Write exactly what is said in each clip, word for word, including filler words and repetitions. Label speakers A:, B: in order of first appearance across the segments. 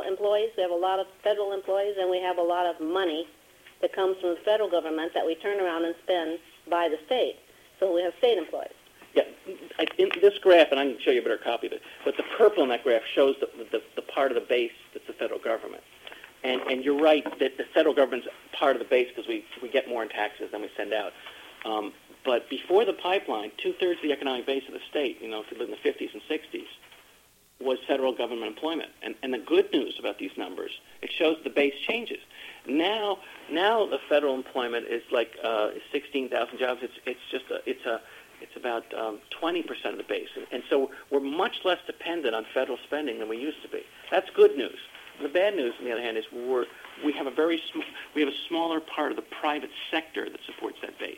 A: employees. We have a lot of federal employees, and we have a lot of money that comes from the federal government that we turn around and spend by the state. So we have state employees.
B: Yeah, I, in this graph, and I can show you a better copy of it, but the purple in that graph shows the, the, the part of the base that's the federal government. And, and you're right that the federal government's part of the base because we, we get more in taxes than we send out. Um, but before the pipeline, two-thirds of the economic base of the state, you know, if you live in the fifties and sixties, was federal government employment. And, and the good news about these numbers, it shows the base changes. Now, now the federal employment is like uh, sixteen thousand jobs. It's it's just a, it's a it's about um, twenty percent of the base, and, and so we're much less dependent on federal spending than we used to be. That's good news. The bad news, on the other hand, is we're we have a very sm- we have a smaller part of the private sector that supports that base.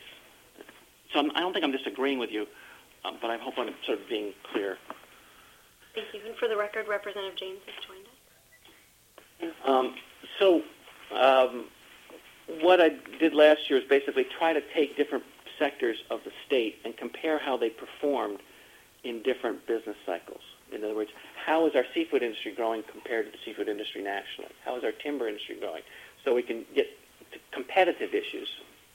B: So I'm, I don't think I'm disagreeing with you, um, but I hope I'm sort of being clear.
C: Thank you. And for the record, Representative James has joined us.
B: Um, so um, what I did last year is basically try to take different sectors of the state and compare how they performed in different business cycles. In other words, how is our seafood industry growing compared to the seafood industry nationally? How is our timber industry growing? So we can get to competitive issues.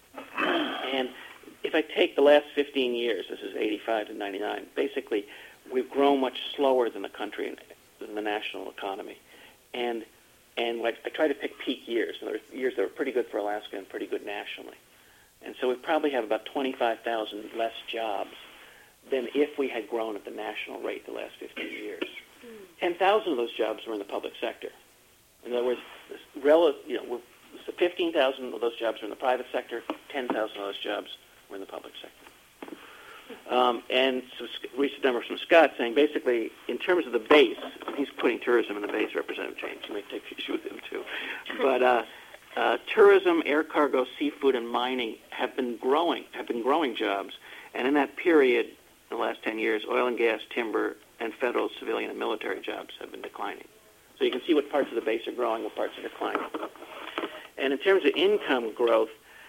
B: And if I take the last fifteen years, this is eighty-five to ninety-nine, basically we've grown much slower than the country and than the national economy. And and I try to pick peak years. And there are years that were pretty good for Alaska and pretty good nationally. And so we probably have about twenty-five thousand less jobs than if we had grown at the national rate the last fifteen years. ten thousand of those jobs were in the public sector. In other words, rel- you know, fifteen thousand of those jobs were in the private sector, ten thousand of those jobs were in the public sector. Um, and some recent numbers from Scott saying basically in terms of the base, he's putting tourism in the base, Representative James. You may take issue with him too. But uh, uh, tourism, air cargo, seafood, and mining have been growing, have been growing jobs. And in that period, in the last ten years, oil and gas, timber, and federal, civilian, and military jobs have been declining. So you can see what parts of the base are growing, what parts are declining. And in terms of income growth,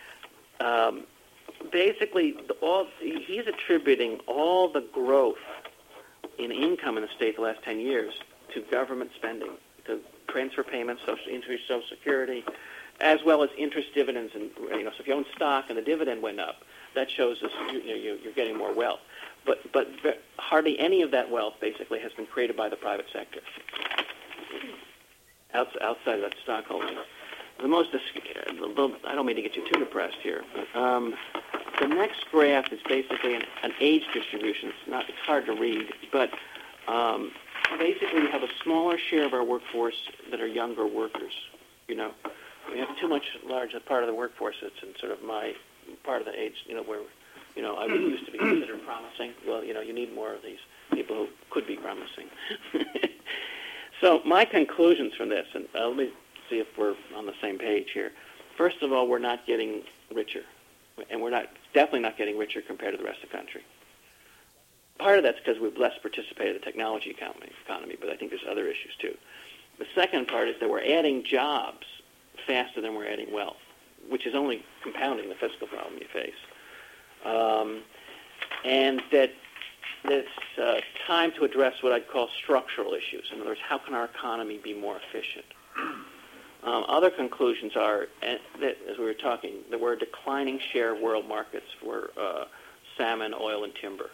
B: um, basically, the, all he's attributing all the growth in income in the state the last ten years to government spending, to transfer payments, social, increased Social Security, as well as interest, dividends, and you know, so if you own stock and the dividend went up, that shows us you, you know, you're getting more wealth. But but hardly any of that wealth basically has been created by the private sector outside of that stock holding. The most, I don't mean to get you too depressed here, but um, the next graph is basically an, an age distribution. It's not, it's hard to read, but um, basically we have a smaller share of our workforce that are younger workers. You know, we have too much large part of the workforce that's in sort of my part of the age, you know, where, you know, I used to be considered promising. Well, you know, you need more of these people who could be promising. So my conclusions from this, and uh, let me see if we're on the same page here. First of all, we're not getting richer, and we're not definitely not getting richer compared to the rest of the country. Part of that's because we've less participated in the technology economy, economy, but I think there's other issues too. The second part is that we're adding jobs faster than we're adding wealth, which is only compounding the fiscal problem you face. Um, and that it's uh, time to address what I'd call structural issues. In other words, how can our economy be more efficient? Um, other conclusions are, that, as we were talking, that we're a declining share of world markets for uh, salmon, oil, and timber.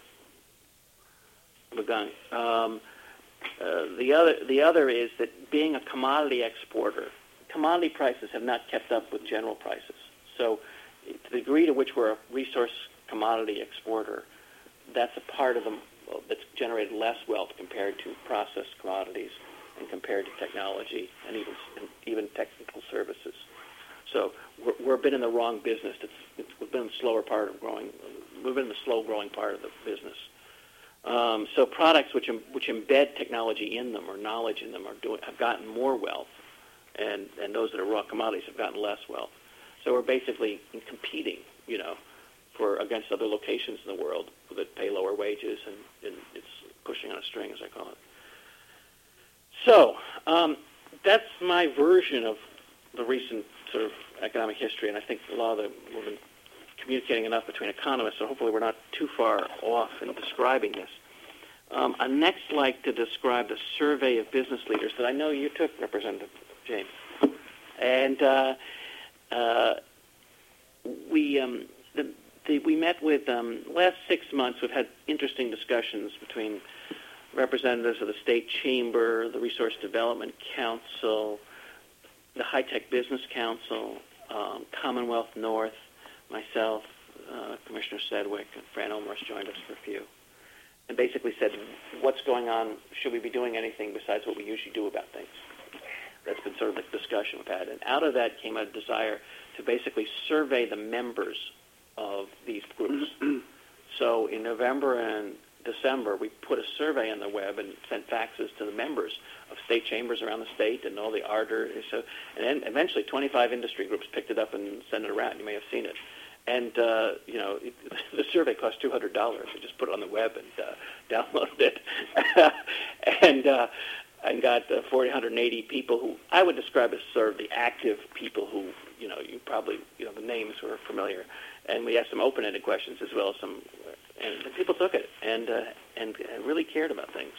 B: Um, uh, the other, the other is that being a commodity exporter, commodity prices have not kept up with general prices. So to the degree to which we're a resource commodity exporter, that's a part of them that's generated less wealth compared to processed commodities and compared to technology and even and even technical services. So we're, we're a bit in the wrong business. It's, it's, we've been in the slower part of growing. We've been in the slow-growing part of the business. Um, so products which which embed technology in them or knowledge in them are doing have gotten more wealth, and and those that are raw commodities have gotten less wealth. So we're basically competing, you know, for against other locations in the world that pay lower wages, and, and it's pushing on a string, as I call it. So um, that's my version of the recent sort of economic history, and I think a lot of the, we've been communicating enough between economists, so hopefully we're not too far off in describing this. Um, I'd next like to describe the survey of business leaders that I know you took, Representative James. And uh, uh, we um, the, the, we met with, um, last six months, we've had interesting discussions between representatives of the State Chamber, the Resource Development Council, the High Tech Business Council, um, Commonwealth North, myself, uh, Commissioner Sedgwick, and Fran Olmos joined us for a few, and basically said, what's going on? Should we be doing anything besides what we usually do about things? That's been sort of the discussion we've had. And out of that came a desire to basically survey the members of these groups. So in November and December, we put a survey on the web and sent faxes to the members of state chambers around the state and all the ardor. So, and then eventually twenty-five industry groups picked it up and sent it around. You may have seen it. And, uh, you know, it, the survey cost two hundred dollars. We just put it on the web and uh, downloaded it. and uh, and got uh, four hundred eighty people who I would describe as sort of the active people who, you know, you probably, you know, the names were familiar. And we asked some open-ended questions as well as some, and the people took it and uh, and really cared about things.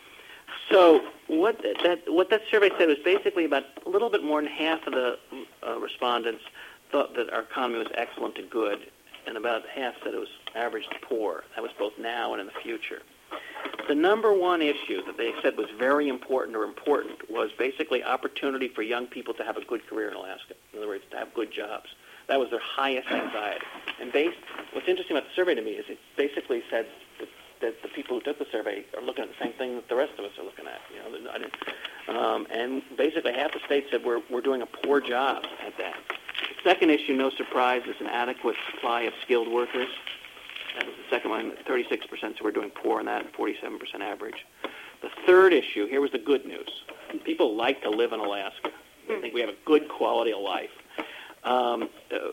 B: So what that what that survey said was basically about a little bit more than half of the uh, respondents thought that our economy was excellent to good, and about half said it was average to poor. That was both now and in the future. The number one issue that they said was very important or important was basically opportunity for young people to have a good career in Alaska. In other words, to have good jobs. That was their highest anxiety. And based, what's interesting about the survey to me is it basically said that, that the people who took the survey are looking at the same thing that the rest of us are looking at. You know, I didn't, um, and basically half the states said we're we're doing a poor job at that. The second issue, no surprise, is an adequate supply of skilled workers. That was the second one. thirty-six percent said we're doing poor in that, and forty-seven percent average. The third issue, here was the good news. People like to live in Alaska. They think we have a good quality of life. Um,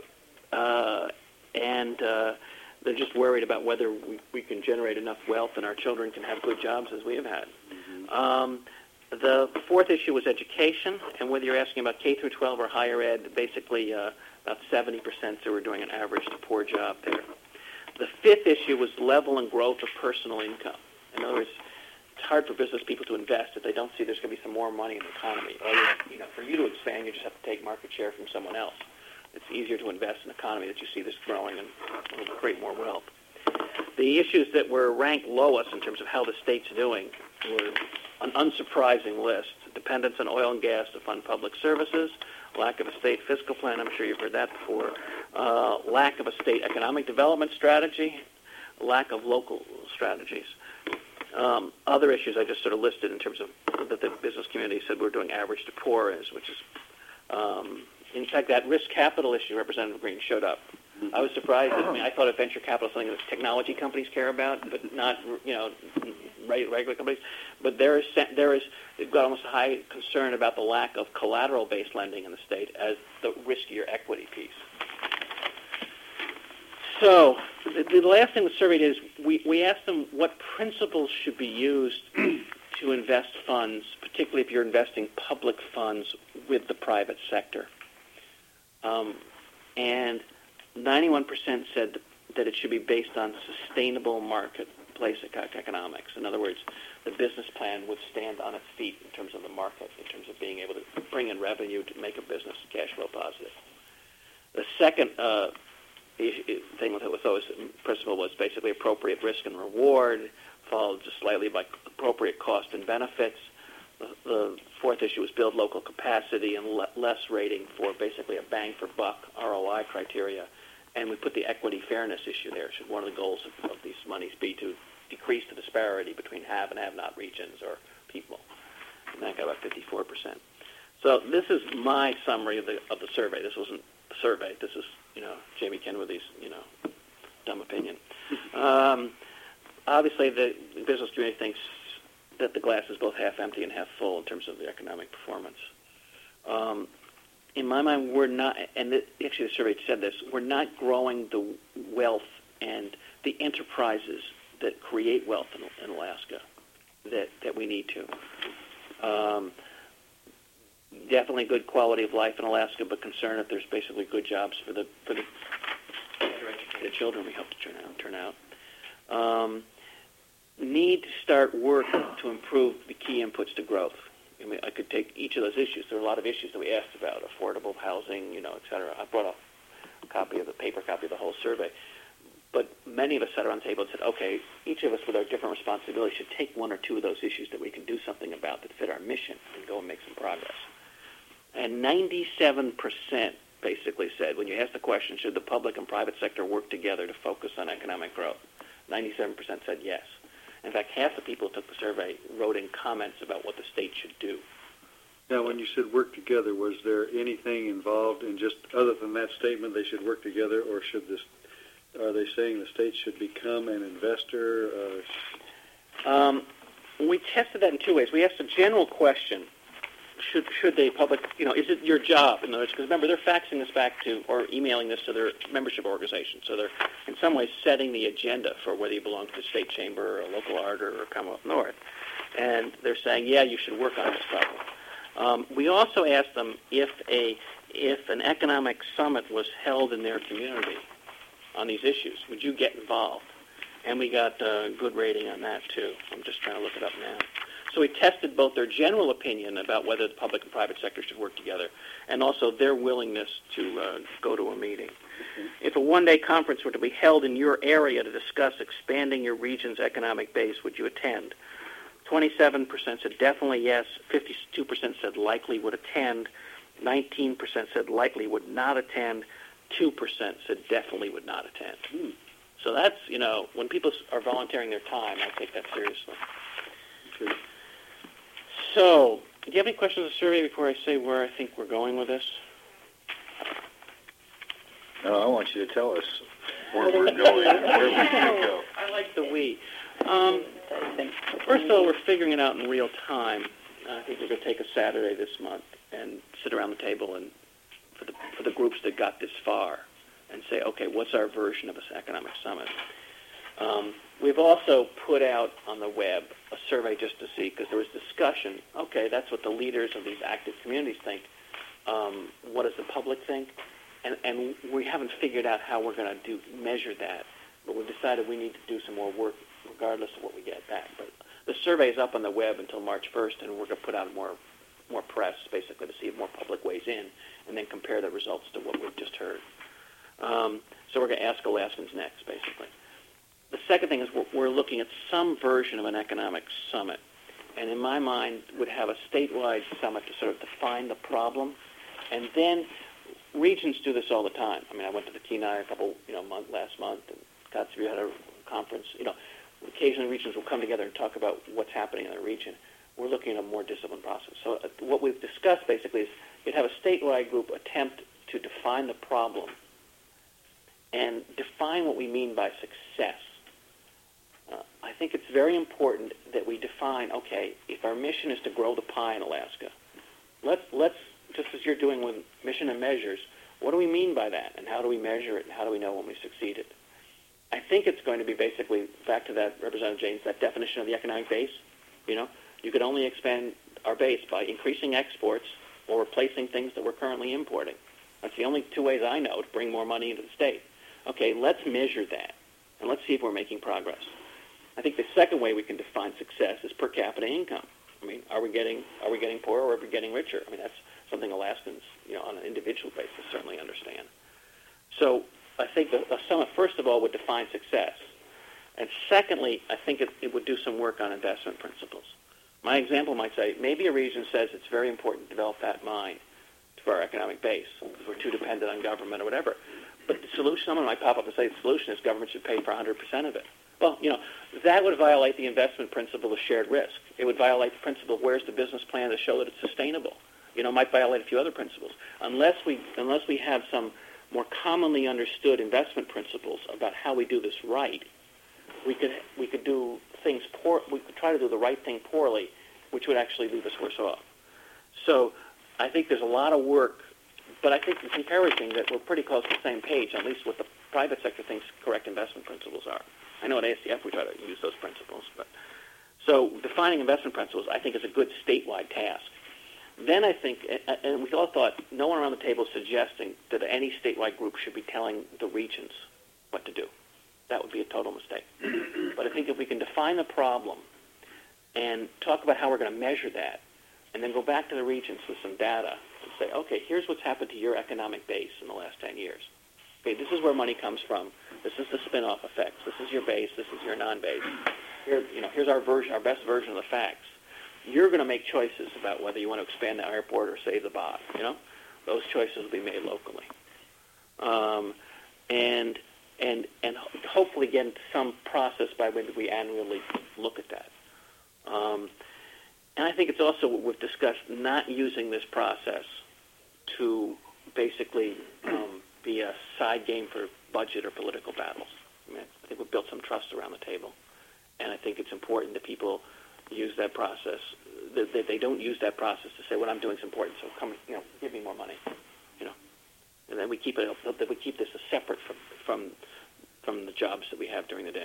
B: uh, and uh, they're just worried about whether we, we can generate enough wealth and our children can have good jobs as we have had. Mm-hmm. Um, the fourth issue was education, and whether you're asking about K through twelve or higher ed, basically uh, about seventy percent said we're doing an average to poor job there. The fifth issue was level and growth of personal income. In other words, it's hard for business people to invest if they don't see there's going to be some more money in the economy. Or, you know, for you to expand, you just have to take market share from someone else. It's easier to invest in an economy that you see this growing and will create more wealth. The issues that were ranked lowest in terms of how the state's doing were an unsurprising list: dependence on oil and gas to fund public services, lack of a state fiscal plan, I'm sure you've heard that before, uh, lack of a state economic development strategy, lack of local strategies. Um, other issues I just sort of listed in terms of that the business community said we're doing average to poor is, which is, um, in fact, that risk capital issue, Representative Green, showed up. I was surprised. I mean, I thought of venture capital something that technology companies care about, but not, you know, regular companies. But there is there is they've got almost a high concern about the lack of collateral-based lending in the state as the riskier equity piece. So the, the last thing we surveyed is we, we asked them what principles should be used to invest funds, particularly if you're investing public funds with the private sector. Um, and ninety-one percent said that it should be based on sustainable marketplace economics. In other words, the business plan would stand on its feet in terms of the market, in terms of being able to bring in revenue to make a business cash flow positive. The second uh, thing with it was always principle was basically appropriate risk and reward, followed just slightly by appropriate cost and benefits. The, the fourth issue was build local capacity and le- less rating for basically a bang for buck R O I criteria. And we put the equity fairness issue there. Should one of the goals of, of these monies be to decrease the disparity between have and have not regions or people? And that got about fifty-four percent. So this is my summary of the of the survey. This wasn't a survey. This is, you know, Jamie Kenworthy's, you know, dumb opinion. Um, obviously, the business community thinks that the glass is both half empty and half full in terms of the economic performance. Um, in my mind, we're not, and the, actually the survey said this, we're not growing the wealth and the enterprises that create wealth in, in Alaska that, that we need to. Um, definitely good quality of life in Alaska, but concern that there's basically good jobs for the for the better educated children we hope to turn out. Turn out. Um, need to start work to improve the key inputs to growth. I mean, I could take each of those issues. There are a lot of issues that we asked about, affordable housing, you know, et cetera. I brought a copy of the paper copy of the whole survey. But many of us sat around the table and said, okay, each of us with our different responsibilities should take one or two of those issues that we can do something about that fit our mission and go and make some progress. And ninety-seven percent basically said, when you ask the question, should the public and private sector work together to focus on economic growth, ninety-seven percent said yes. In fact, half the people who took the survey wrote in comments about what the state should do.
D: Now, when you said work together, was there anything involved in just, other than that statement, they should work together, or should this, are they saying the state should become an investor? Uh,
B: um, we tested that in two ways. We asked a general question. Should should they public, you know, is it your job? In other words, because remember, they're faxing this back to, or emailing this to their membership organization. So they're, in some ways, setting the agenda for whether you belong to the state chamber or a local art or Commonwealth North. And they're saying, yeah, you should work on this problem. Um, we also asked them if a if an economic summit was held in their community on these issues, would you get involved? And we got a good rating on that, too. I'm just trying to look it up now. So we tested both their general opinion about whether the public and private sector should work together and also their willingness to uh, go to a meeting. Mm-hmm. If a one-day conference were to be held in your area to discuss expanding your region's economic base, would you attend? twenty-seven percent said definitely yes, fifty-two percent said likely would attend, nineteen percent said likely would not attend, two percent said definitely would not attend. Mm. So that's, you know, when people are volunteering their time, I take that seriously.
D: Okay.
B: So, do you have any questions of the survey before I say where I think we're going with this?
D: No, I want you to tell us where we're going, where we should go.
B: I like the we. Um, first of all, we're figuring it out in real time. I think we're going to take a Saturday this month and sit around the table and for the for the groups that got this far and say, okay, what's our version of this economic summit? Um, we've also put out on the web a survey just to see, because there was discussion, okay, that's what the leaders of these active communities think. Um, what does the public think? And, and we haven't figured out how we're going to do measure that, but we've decided we need to do some more work regardless of what we get back. But the survey is up on the web until March first, and we're going to put out more more press, basically, to see if more public weighs in, and then compare the results to what we've just heard. Um, so we're going to ask Alaskans next, basically. The second thing is we're, we're looking at some version of an economic summit, and in my mind would have a statewide summit to sort of define the problem, and then regions do this all the time. I mean, I went to the Kenai a couple, you know, month, last month, and Kotzebue had a conference. You know, occasionally regions will come together and talk about what's happening in their region. We're looking at a more disciplined process. So uh, what we've discussed basically is you'd have a statewide group attempt to define the problem and define what we mean by success. Uh, I think it's very important that we define, okay, if our mission is to grow the pie in Alaska, let's, let's just as you're doing with mission and measures, what do we mean by that, and how do we measure it, and how do we know when we succeeded? I think it's going to be basically, back to that, Representative James, that definition of the economic base. You know, you could only expand our base by increasing exports or replacing things that we're currently importing. That's the only two ways I know to bring more money into the state. Okay, let's measure that, and let's see if we're making progress. I think the second way we can define success is per capita income. I mean, are we getting are we getting poorer or are we getting richer? I mean, that's something Alaskans, you know, on an individual basis certainly understand. So I think the, the summit, first of all, would define success. And secondly, I think it, it would do some work on investment principles. My example might say, maybe a region says it's very important to develop that mine for our economic base because we're too dependent on government or whatever. But the solution, someone might pop up and say the solution is government should pay for one hundred percent of it. Well, you know, that would violate the investment principle of shared risk. It would violate the principle of where's the business plan to show that it's sustainable. You know, it might violate a few other principles. Unless we, unless we have some more commonly understood investment principles about how we do this right, we could we could do things poor. We could try to do the right thing poorly, which would actually leave us worse off. So I think there's a lot of work, but I think it's encouraging that we're pretty close to the same page, at least what the private sector thinks correct investment principles are. I know at A S C F we try to use those principles, but so defining investment principles I think is a good statewide task. Then I think, and we all thought, no one around the table is suggesting that any statewide group should be telling the regions what to do. that would be a total mistake. But I think if we can define the problem and talk about how we're going to measure that, and then go back to the regions with some data and say, okay, here's what's happened to your economic base in the last ten years. Okay, this is where money comes from. This is the spin-off effects. This is your base. This is your non-base. Here, you know, here's our version, our best version of the facts. You're going to make choices about whether you want to expand the airport or save the bog. You know, those choices will be made locally, um, and and and hopefully get into some process by when we annually look at that. Um, and I think it's also what we've discussed, not using this process to basically um, be a side game for budget or political battles. I mean, I think we've built some trust around the table, and I think it's important that people use that process, that, that they don't use that process to say what I'm doing is important, so come, you know, give me more money, you know, and then we keep it, that we keep this as separate from from from the jobs that we have during the day,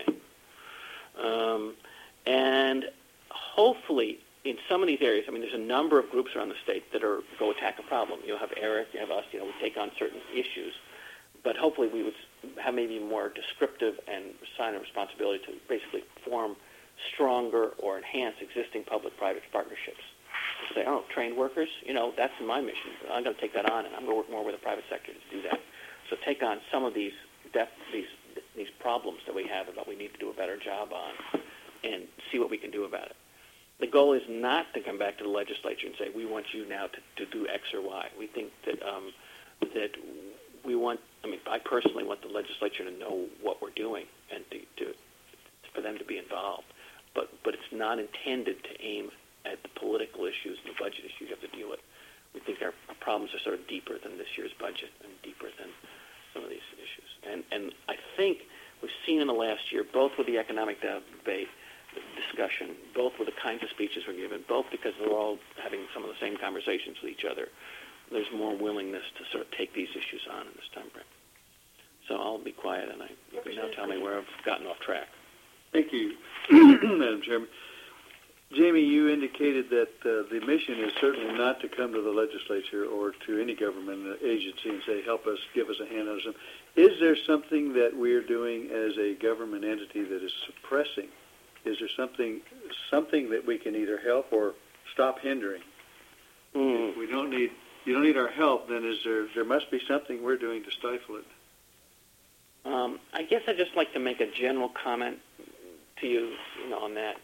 B: um, and hopefully in some of these areas, I mean, there's a number of groups around the state that are go attack a problem. You'll have Eric, you have us, you know, we take on certain issues, but hopefully we would have maybe more descriptive and sign a responsibility to basically form stronger or enhance existing public-private partnerships. To say, oh, trained workers, you know, that's my mission. I'm going to take that on, and I'm going to work more with the private sector to do that. So take on some of these def- these these problems that we have about we need to do a better job on, and see what we can do about it. The goal is not to come back to the legislature and say, we want you now to, to do X or Y. We think that um, that we want, I mean, I personally want the legislature to know what we're doing and to, to for them to be involved. But but it's not intended to aim at the political issues and the budget issues you have to deal with. We think our, our problems are sort of deeper than this year's budget and deeper than some of these issues. And and I think we've seen in the last year, both with the economic debate discussion, both with the kinds of speeches we're given, both because we're all having some of the same conversations with each other, there's more willingness to sort of take these issues on in this time frame. So I'll be quiet, and I, you can now tell me where I've gotten off track.
D: Thank you, Madam Chairman. Jamie, you indicated that uh, the mission is certainly not to come to the legislature or to any government agency and say, help us, give us a hand on something. Is there something that we're doing as a government entity that is suppressing? Is there something something that we can either help or stop hindering?
B: Mm.
D: If we don't need, you don't need our help, then is there, there must be something we're doing to stifle it.
B: Um, I guess I'd just like to make a general comment to you, you know, on that.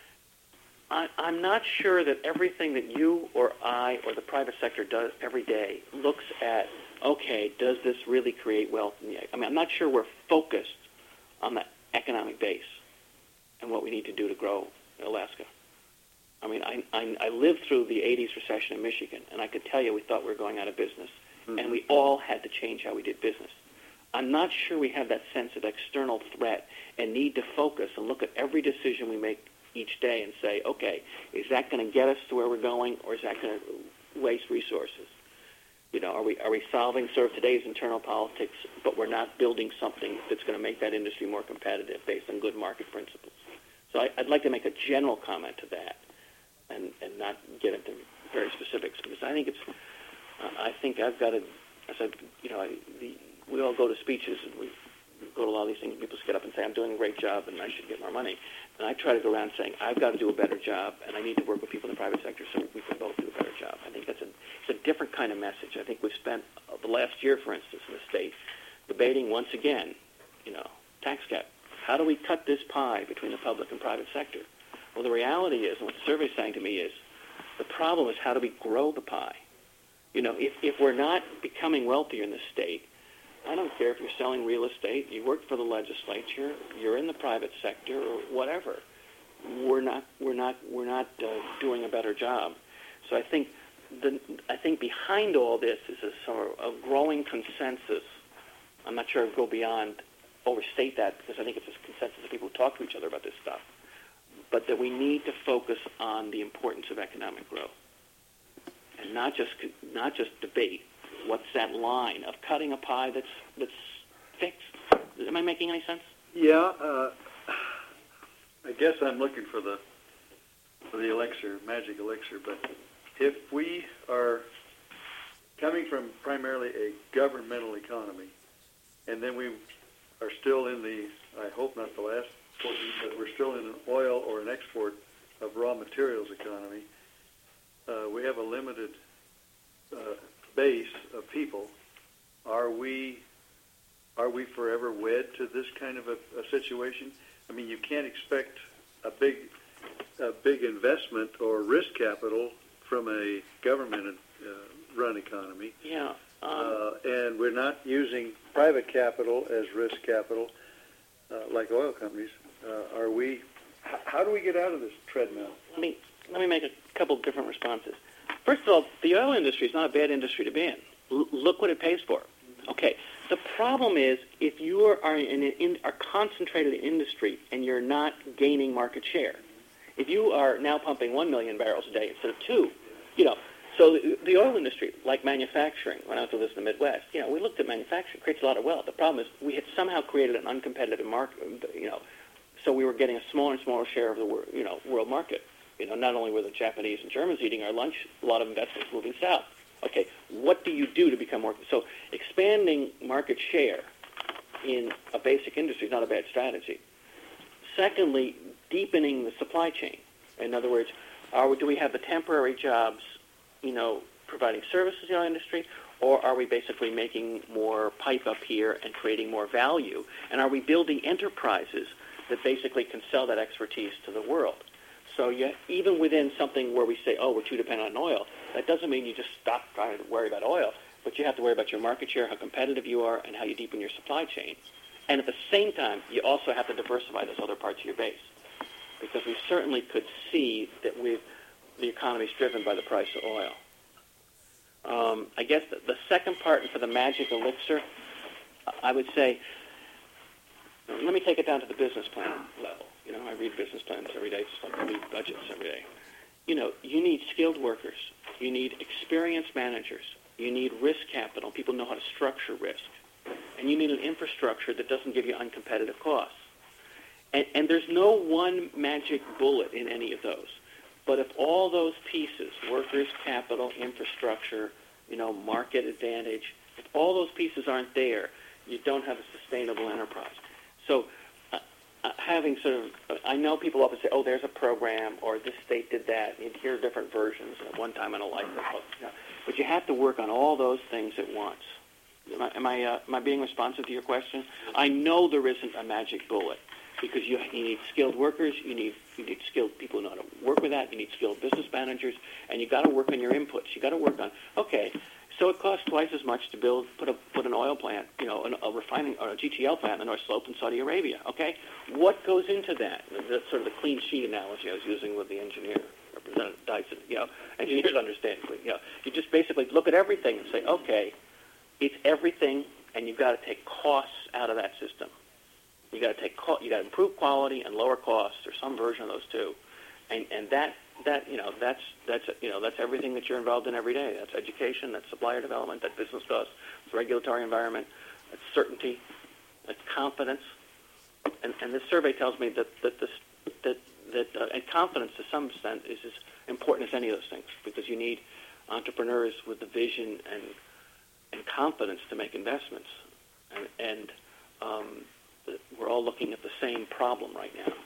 B: I, I'm not sure that everything that you or I or the private sector does every day looks at, okay, does this really create wealth? In the, I mean, I'm not sure we're focused on the economic base and what we need to do to grow in Alaska. I mean, I, I, I lived through the eighties recession in Michigan, and I could tell you we thought we were going out of business, mm-hmm. and we all had to change how we did business. I'm not sure we have that sense of external threat and need to focus and look at every decision we make each day and say, okay, is that going to get us to where we're going, or is that going to waste resources? You know, are we are we solving sort of today's internal politics, but we're not building something that's going to make that industry more competitive based on good market principles? So I, I'd like to make a general comment to that, and, and not get into very specifics, because I think it's, uh, I think I've got to, as I, you know, I, the, we all go to speeches and we go to a lot of these things, and people get up and say, I'm doing a great job and I should get more money. And I try to go around saying, I've got to do a better job, and I need to work with people in the private sector so we can both do a better job. I think that's a, it's a different kind of message. I think we've spent the last year, for instance, in the state, debating once again, you know, tax cap. How do we cut this pie between the public and private sector? Well, the reality is, and what the survey is saying to me is, the problem is how do we grow the pie? You know, if, if we're not becoming wealthier in the state, I don't care if you're selling real estate, you work for the legislature, you're in the private sector, or whatever. We're not, we're not, we're not uh, doing a better job. So I think, the, I think behind all this is a sort of a growing consensus. I'm not sure I'd go beyond, overstate that, because I think it's a consensus of people who talk to each other about this stuff. But that we need to focus on the importance of economic growth, and not just not just debate. What's that line of cutting a pie that's that's fixed? Am I making any sense?
D: Yeah, uh, I guess I'm looking for the for the elixir, magic elixir. But if we are coming from primarily a governmental economy, and then we are still in the, I hope not the last forty, but we're still in an oil or an export of raw materials economy. Uh, we have a limited uh, base of people. Are we are we forever wed to this kind of a, a situation? I mean, you can't expect a big a big investment or risk capital from a government uh, run economy.
B: Yeah. Um,
D: uh, and we're not using private capital as risk capital uh, like oil companies. Uh, are we? H- how do we get out of this treadmill?
B: Let me let me make a couple different responses. First of all, the oil industry is not a bad industry to be in. L- look what it pays for. Okay. The problem is if you are, are in an in, are concentrated industry and you're not gaining market share. If you are now pumping one million barrels a day instead of two, you know. So the, the oil industry, like manufacturing, when I was with this in the Midwest, you know, we looked at manufacturing, creates a lot of wealth. The problem is we had somehow created an uncompetitive market, you know, so we were getting a smaller and smaller share of the wor- you know world market. You know, not only were the Japanese and Germans eating our lunch, a lot of investments moving south. Okay, what do you do to become more? So expanding market share in a basic industry is not a bad strategy. Secondly, deepening the supply chain. In other words, are we, do we have the temporary jobs, you know, providing services in our industry, or are we basically making more pipe up here and creating more value? And are we building enterprises that basically can sell that expertise to the world? So you, even within something where we say, oh, we're too dependent on oil, that doesn't mean you just stop trying to worry about oil, but you have to worry about your market share, how competitive you are, and how you deepen your supply chain. And at the same time, you also have to diversify those other parts of your base, because we certainly could see that we've, the economy is driven by the price of oil. Um, I guess the, the second part, and for the magic elixir, I would say, let me take it down to the business plan level. You know, I read business plans every day, just like I read budgets every day. You know, you need skilled workers. You need experienced managers. You need risk capital. People know how to structure risk. And you need an infrastructure that doesn't give you uncompetitive costs. And, and there's no one magic bullet in any of those. But if all those pieces, workers, capital, infrastructure, you know, market advantage, if all those pieces aren't there, you don't have a sustainable enterprise. So uh, uh, having sort of, uh, I know people often say, oh, there's a program, or this state did that. You hear different versions at one time in a life. You know, but you have to work on all those things at once. Am I, am, I, uh, am I being responsive to your question? I know there isn't a magic bullet, because you, you need skilled workers, you need you need skilled people who know how to work with that, you need skilled business managers, and you got to work on your inputs. You got to work on, okay, so it costs twice as much to build put a put an oil plant, you know, an, a refining or a G T L plant in the North Slope in Saudi Arabia. Okay, what goes into that? That's sort of the clean sheet analogy I was using with the engineer, Representative Dyson. You know, engineers understand. You know, you just basically look at everything and say, okay, it's everything, and you've got to take costs out of that system. You got to take you got to improve quality and lower costs, or some version of those two, and and that that you know that's that's you know that's everything that you're involved in every day. That's education, that's supplier development, that's business costs, it's regulatory environment, that's certainty, that's confidence, and and this survey tells me that that this that that uh, and confidence to some extent is as important as any of those things, because you need entrepreneurs with the vision and and confidence to make investments, and and um, we're all looking at the same problem right now.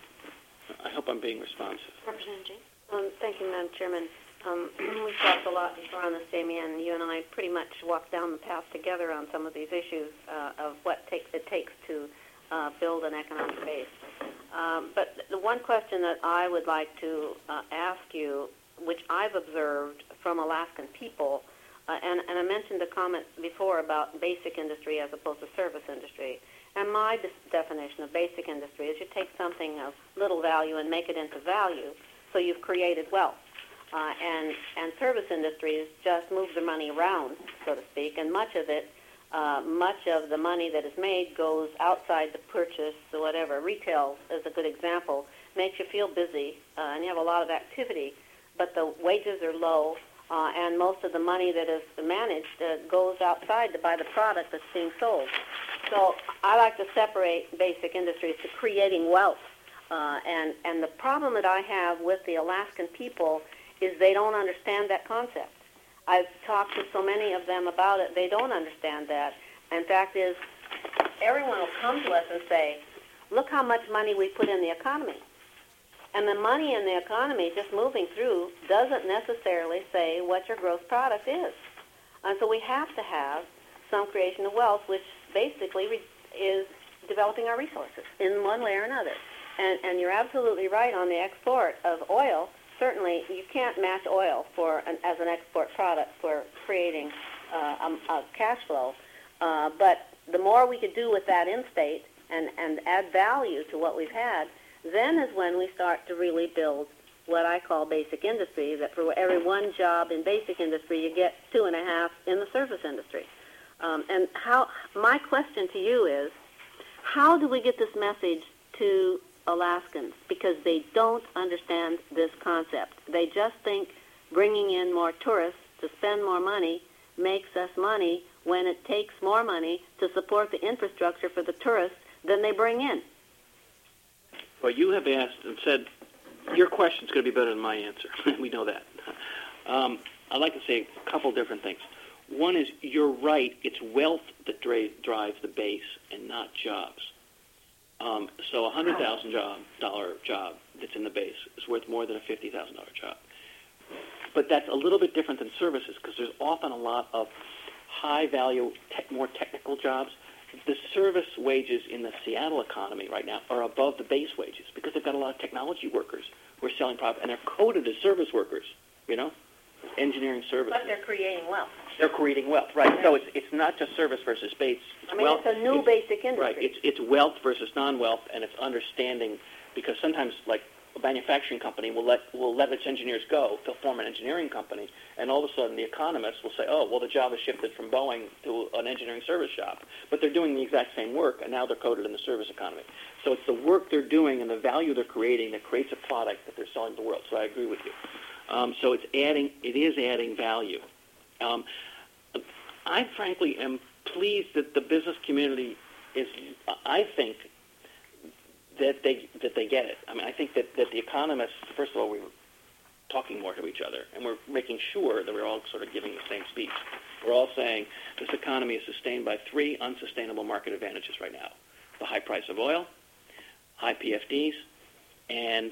B: I hope I'm being responsive.
C: Representative James.
A: Um, thank you, Madam Chairman. Um, we've talked a lot before on this, Jamie, and you and I pretty much walked down the path together on some of these issues uh, of what take, it takes to uh, build an economic base. Um, but the one question that I would like to uh, ask you, which I've observed from Alaskan people, uh, and, and I mentioned a comment before about basic industry as opposed to service industry. And my dis- definition of basic industry is you take something of little value and make it into value, so you've created wealth. Uh, and, and service industries just move the money around, so to speak, and much of it, uh, much of the money that is made goes outside the purchase or whatever. Retail is a good example. Makes you feel busy, uh, and you have a lot of activity, but the wages are low, uh, and most of the money that is managed uh, goes outside to buy the product that's being sold. So I like to separate basic industries to creating wealth. Uh, and, and the problem that I have with the Alaskan people is they don't understand that concept. I've talked to so many of them about it. They don't understand that. In fact, is everyone will come to us and say, look how much money we put in the economy. And the money in the economy just moving through doesn't necessarily say what your gross product is. And so we have to have some creation of wealth, which basically re- is developing our resources in one way or another. And, and you're absolutely right on the export of oil. Certainly, you can't match oil for an, as an export product for creating uh, a, a cash flow. Uh, but the more we could do with that in-state and, and add value to what we've had, then is when we start to really build what I call basic industry, that for every one job in basic industry, you get two and a half in the service industry. Um, and how my question to you is, how do we get this message to Alaskans? Because they don't understand this concept. They just think bringing in more tourists to spend more money makes us money when it takes more money to support the infrastructure for the tourists than they bring in.
B: Well, you have asked and said your question's going to be better than my answer. We know that. Um, I'd like to say a couple different things. One is, you're right, it's wealth that dra- drives the base and not jobs. Um, so a one hundred thousand dollars job, job that's in the base is worth more than a fifty thousand dollars job. But that's a little bit different than services, because there's often a lot of high-value, te- more technical jobs. The service wages in the Seattle economy right now are above the base wages because they've got a lot of technology workers who are selling product, and they're coded as service workers, you know, engineering services.
A: But they're creating wealth.
B: They're creating wealth, right. Yeah. So it's it's not just service versus base.
A: I mean,
B: wealth,
A: it's a new
B: it's,
A: basic industry.
B: Right. It's, it's wealth versus non-wealth, and it's understanding, because sometimes, like, a manufacturing company will let will let its engineers go. They'll form an engineering company, and all of a sudden the economists will say, oh, well, the job has shifted from Boeing to an engineering service shop. But they're doing the exact same work, and now they're coded in the service economy. So it's the work they're doing and the value they're creating that creates a product that they're selling to the world. So I agree with you. Um, so it's adding, it is adding value. Um, I frankly am pleased that the business community is, I think, that they that they get it. I mean, I think that, that the economists, first of all, we were talking more to each other, and we're making sure that we're all sort of giving the same speech. We're all saying this economy is sustained by three unsustainable market advantages right now: the high price of oil, high P F Ds, and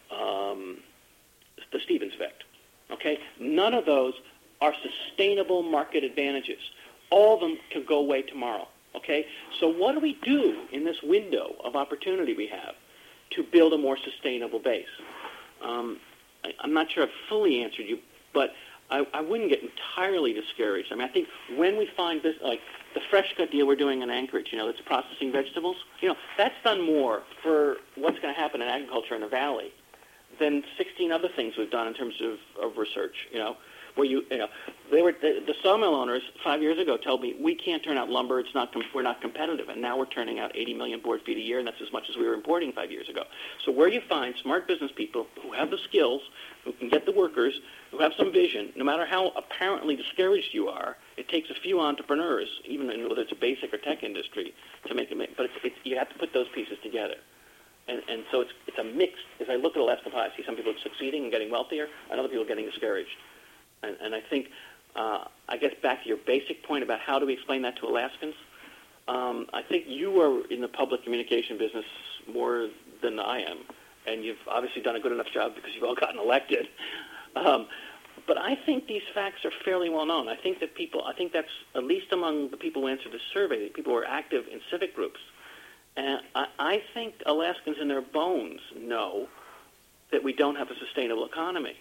B: um, the Stevens effect. Okay? None of those are sustainable market advantages. All of them can go away tomorrow. Okay? So what do we do in this window of opportunity we have to build a more sustainable base? Um, I, I'm not sure I've fully answered you, but I, I wouldn't get entirely discouraged. I mean, I think when we find this, like the fresh cut deal we're doing in Anchorage, you know, that's processing vegetables, you know, that's done more for what's going to happen in agriculture in the valley than sixteen other things we've done in terms of, of research, you know. Where you, you know, they were the, the sawmill owners five years ago told me we can't turn out lumber. It's not we're not competitive, and now we're turning out eighty million board feet a year, and that's as much as we were importing five years ago. So where you find smart business people who have the skills, who can get the workers, who have some vision, no matter how apparently discouraged you are, it takes a few entrepreneurs, even in, whether it's a basic or tech industry, to make it. Make, but it's, it's, you have to put those pieces together. And, and so it's it's a mix. As I look at Alaska Pie, I see some people succeeding and getting wealthier, and other people getting discouraged. And, and I think, uh, I guess back to your basic point about how do we explain that to Alaskans, um, I think you are in the public communication business more than I am, and you've obviously done a good enough job because you've all gotten elected. Um, but I think these facts are fairly well known. I think that people, I think that's at least among the people who answered the survey, people who are active in civic groups. And I, I think Alaskans in their bones know that we don't have a sustainable economy.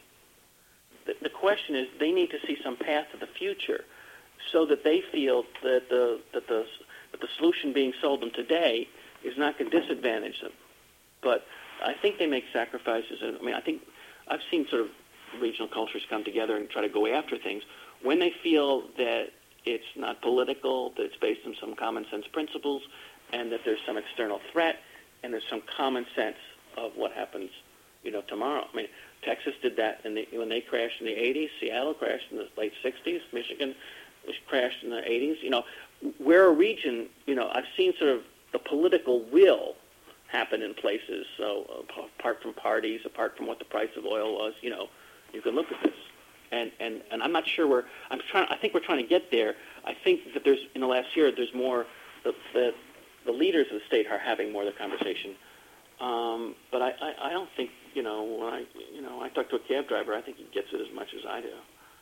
B: The, the question is, they need to see some path to the future, so that they feel that the that the that the solution being sold them today is not going to disadvantage them. But I think they make sacrifices. And I mean, I think I've seen sort of regional cultures come together and try to go after things when they feel that it's not political, that it's based on some common sense principles, and that there's some external threat, and there's some common sense of what happens, you know, tomorrow. I mean, Texas did that in the, when they crashed in the eighties. Seattle crashed in the late sixties. Michigan crashed in the eighties. You know, we're a region, you know, I've seen sort of the political will happen in places. So uh, apart from parties, apart from what the price of oil was, you know, you can look at this. And, and, and I'm not sure we're, I'm trying, I think we're trying to get there. I think that there's, in the last year, there's more, the, the the leaders of the state are having more of the conversation. Um, but I, I, I don't think, you know, when I, you know, I talk to a cab driver, I think he gets it as much as I do.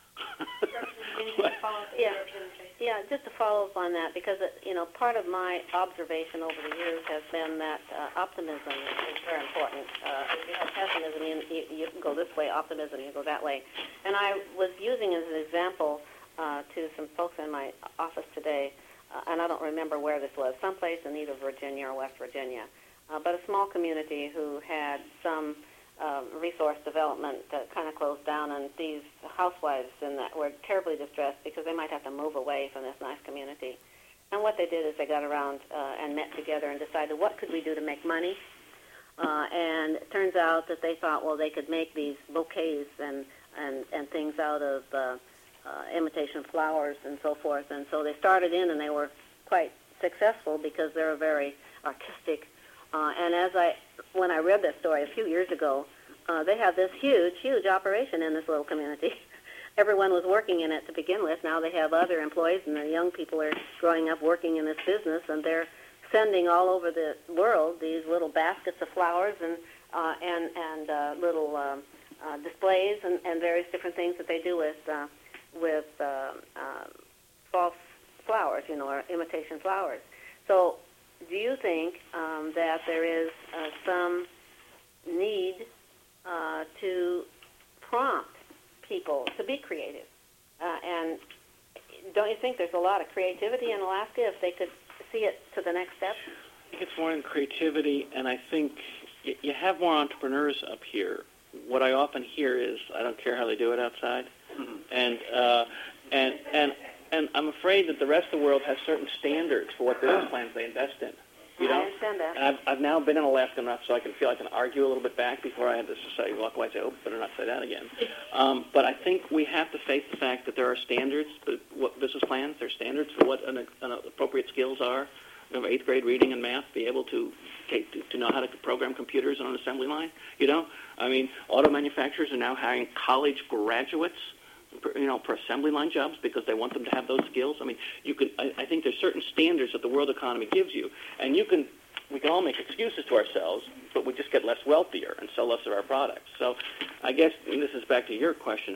A: Yeah, yeah. Just to follow up on that, because it, you know, part of my observation over the years has been that uh, optimism is very important. Uh, if you have pessimism, you, you, you can go this way. Optimism, you go that way. And I was using as an example uh, to some folks in my office today, uh, and I don't remember where this was, someplace in either Virginia or West Virginia, uh, but a small community who had some Uh, resource development that kind of closed down, and these housewives in that were terribly distressed because they might have to move away from this nice community. And what they did is they got around uh, and met together and decided, what could we do to make money? Uh, and it turns out that they thought, well, they could make these bouquets and, and, and things out of uh, uh, imitation flowers and so forth. And so they started in, and they were quite successful because they were very artistic. Uh, and as I, when I read that story a few years ago, uh, they have this huge, huge operation in this little community. Everyone was working in it to begin with. Now they have other employees, and the young people are growing up working in this business, and they're sending all over the world these little baskets of flowers and uh, and and uh, little um, uh, displays and, and various different things that they do with uh, with uh, uh, false flowers, you know, or imitation flowers. So, do you think um, that there is uh, some need uh, to prompt people to be creative? Uh, and don't you think there's a lot of creativity in Alaska if they could see it to the next step?
B: I think it's more in creativity, and I think y- you have more entrepreneurs up here. What I often hear is, I don't care how they do it outside. Mm-hmm. And, uh, and, and, And I'm afraid that the rest of the world has certain standards for what business plans they invest in. You know?
A: I understand that.
B: And I've, I've now been in Alaska enough so I can feel I can argue a little bit back before I had to say, walk away and say, oh, better not say that again. Um, but I think we have to face the fact that there are standards, but what business plans, there are standards for what an, an appropriate skills are. You know, eighth grade reading and math, be able to, take, to to know how to program computers on an assembly line. You know, I mean, auto manufacturers are now hiring college graduates, you know, for assembly line jobs because they want them to have those skills. I mean, you could. I, I think there's certain standards that the world economy gives you, and you can. We can all make excuses to ourselves, but we just get less wealthier and sell less of our products. So, I guess, and this is back to your question.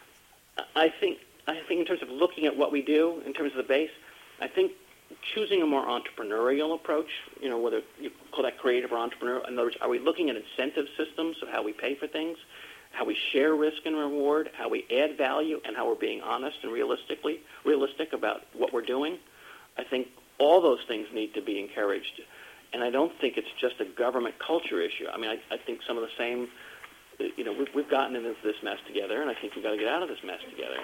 B: I think. I think in terms of looking at what we do, in terms of the base, I think choosing a more entrepreneurial approach. You know, whether you call that creative or entrepreneurial. In other words, are we looking at incentive systems of how we pay for things? How we share risk and reward, how we add value, and how we're being honest and realistically realistic about what we're doing. I think all those things need to be encouraged. And I don't think it's just a government culture issue. I mean, I, I think some of the same, you know, we've, we've gotten into this mess together, and I think we've got to get out of this mess together.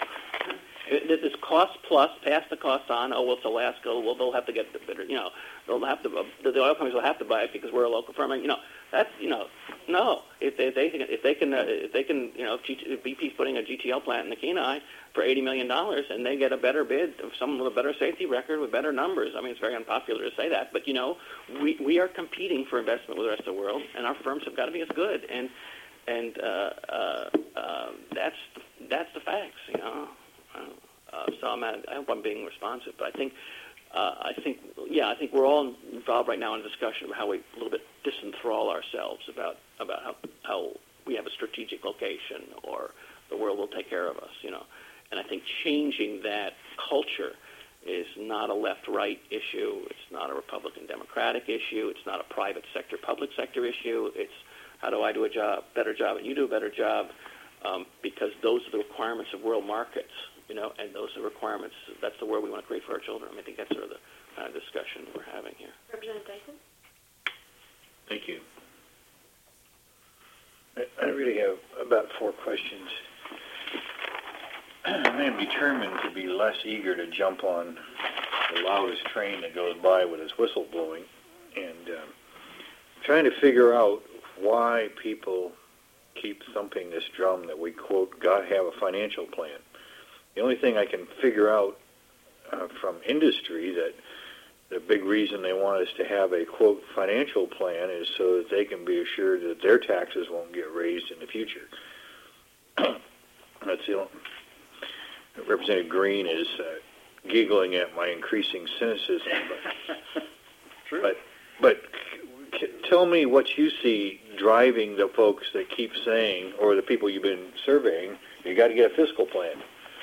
B: This cost plus, pass the cost on. Oh, well, it's Alaska. Well, they'll have to get the bidder. You know, they'll have to. The oil companies will have to buy it because we're a local firm. And, you know, that's you know, no. If they, if they can, if they can, uh, if they can, you know, if, G, if B P's putting a G T L plant in the Kenai for eighty million dollars, and they get a better bid of someone with a better safety record with better numbers. I mean, it's very unpopular to say that, but you know, we we are competing for investment with the rest of the world, and our firms have got to be as good. And and uh, uh, uh, that's the, that's the facts. You know. Uh, so I'm at, I hope I'm being responsive, but I think, uh, I think, yeah, I think we're all involved right now in a discussion of how we a little bit disenthrall ourselves about about how how we have a strategic location or the world will take care of us, you know. And I think changing that culture is not a left-right issue. It's not a Republican-Democratic issue. It's not a private sector, public sector issue. It's how do I do a job, better job, and you do a better job, um, because those are the requirements of world markets. You know, and those are requirements. That's the world we want to create for our children. I, mean, I think that's sort of the kind of discussion we're having here.
C: Representative Dyson?
E: Thank you. I, I really have about four questions. I am determined to be less eager to jump on the loudest train that goes by with its whistle blowing, and um, trying to figure out why people keep thumping this drum that we, quote, got to have a financial plan. The only thing I can figure out uh, from industry that the big reason they want us to have a, quote, financial plan is so that they can be assured that their taxes won't get raised in the future. That's the only... Representative Green is uh, giggling at my increasing cynicism. But
D: True.
E: But, but c- tell me what you see driving the folks that keep saying, or the people you've been surveying, you got to get a fiscal plan.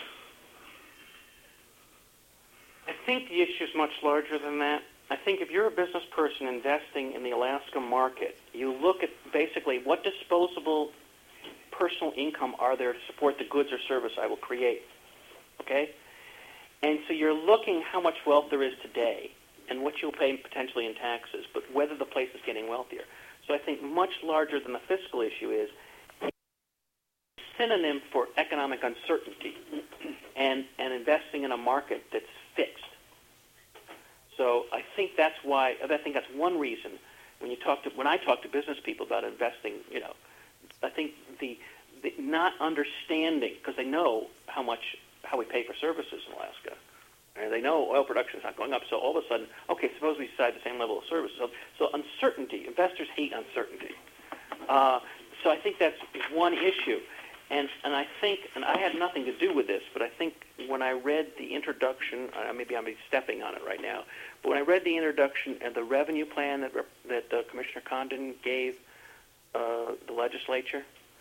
B: I think the issue is much larger than that. I think if you're a business person investing in the Alaska market, you look at basically what disposable personal income are there to support the goods or service I will create, okay? And so you're looking how much wealth there is today and what you'll pay potentially in taxes, but whether the place is getting wealthier. So I think much larger than the fiscal issue is a synonym for economic uncertainty and, and investing in a market that's fixed. So I think that's why, I think that's one reason when you talk to, when I talk to business people about investing, you know, I think the, the not understanding, because they know how much, how we pay for services in Alaska, and they know oil production is not going up, so all of a sudden, okay, suppose we decide the same level of services. So, so uncertainty, investors hate uncertainty. Uh, so I think that's one issue. And, and I think, and I had nothing to do with this, but I think when I read the introduction, uh, maybe I'm stepping on it right now, but when I read the introduction and the revenue plan that, that uh, Commissioner Condon gave uh, the legislature,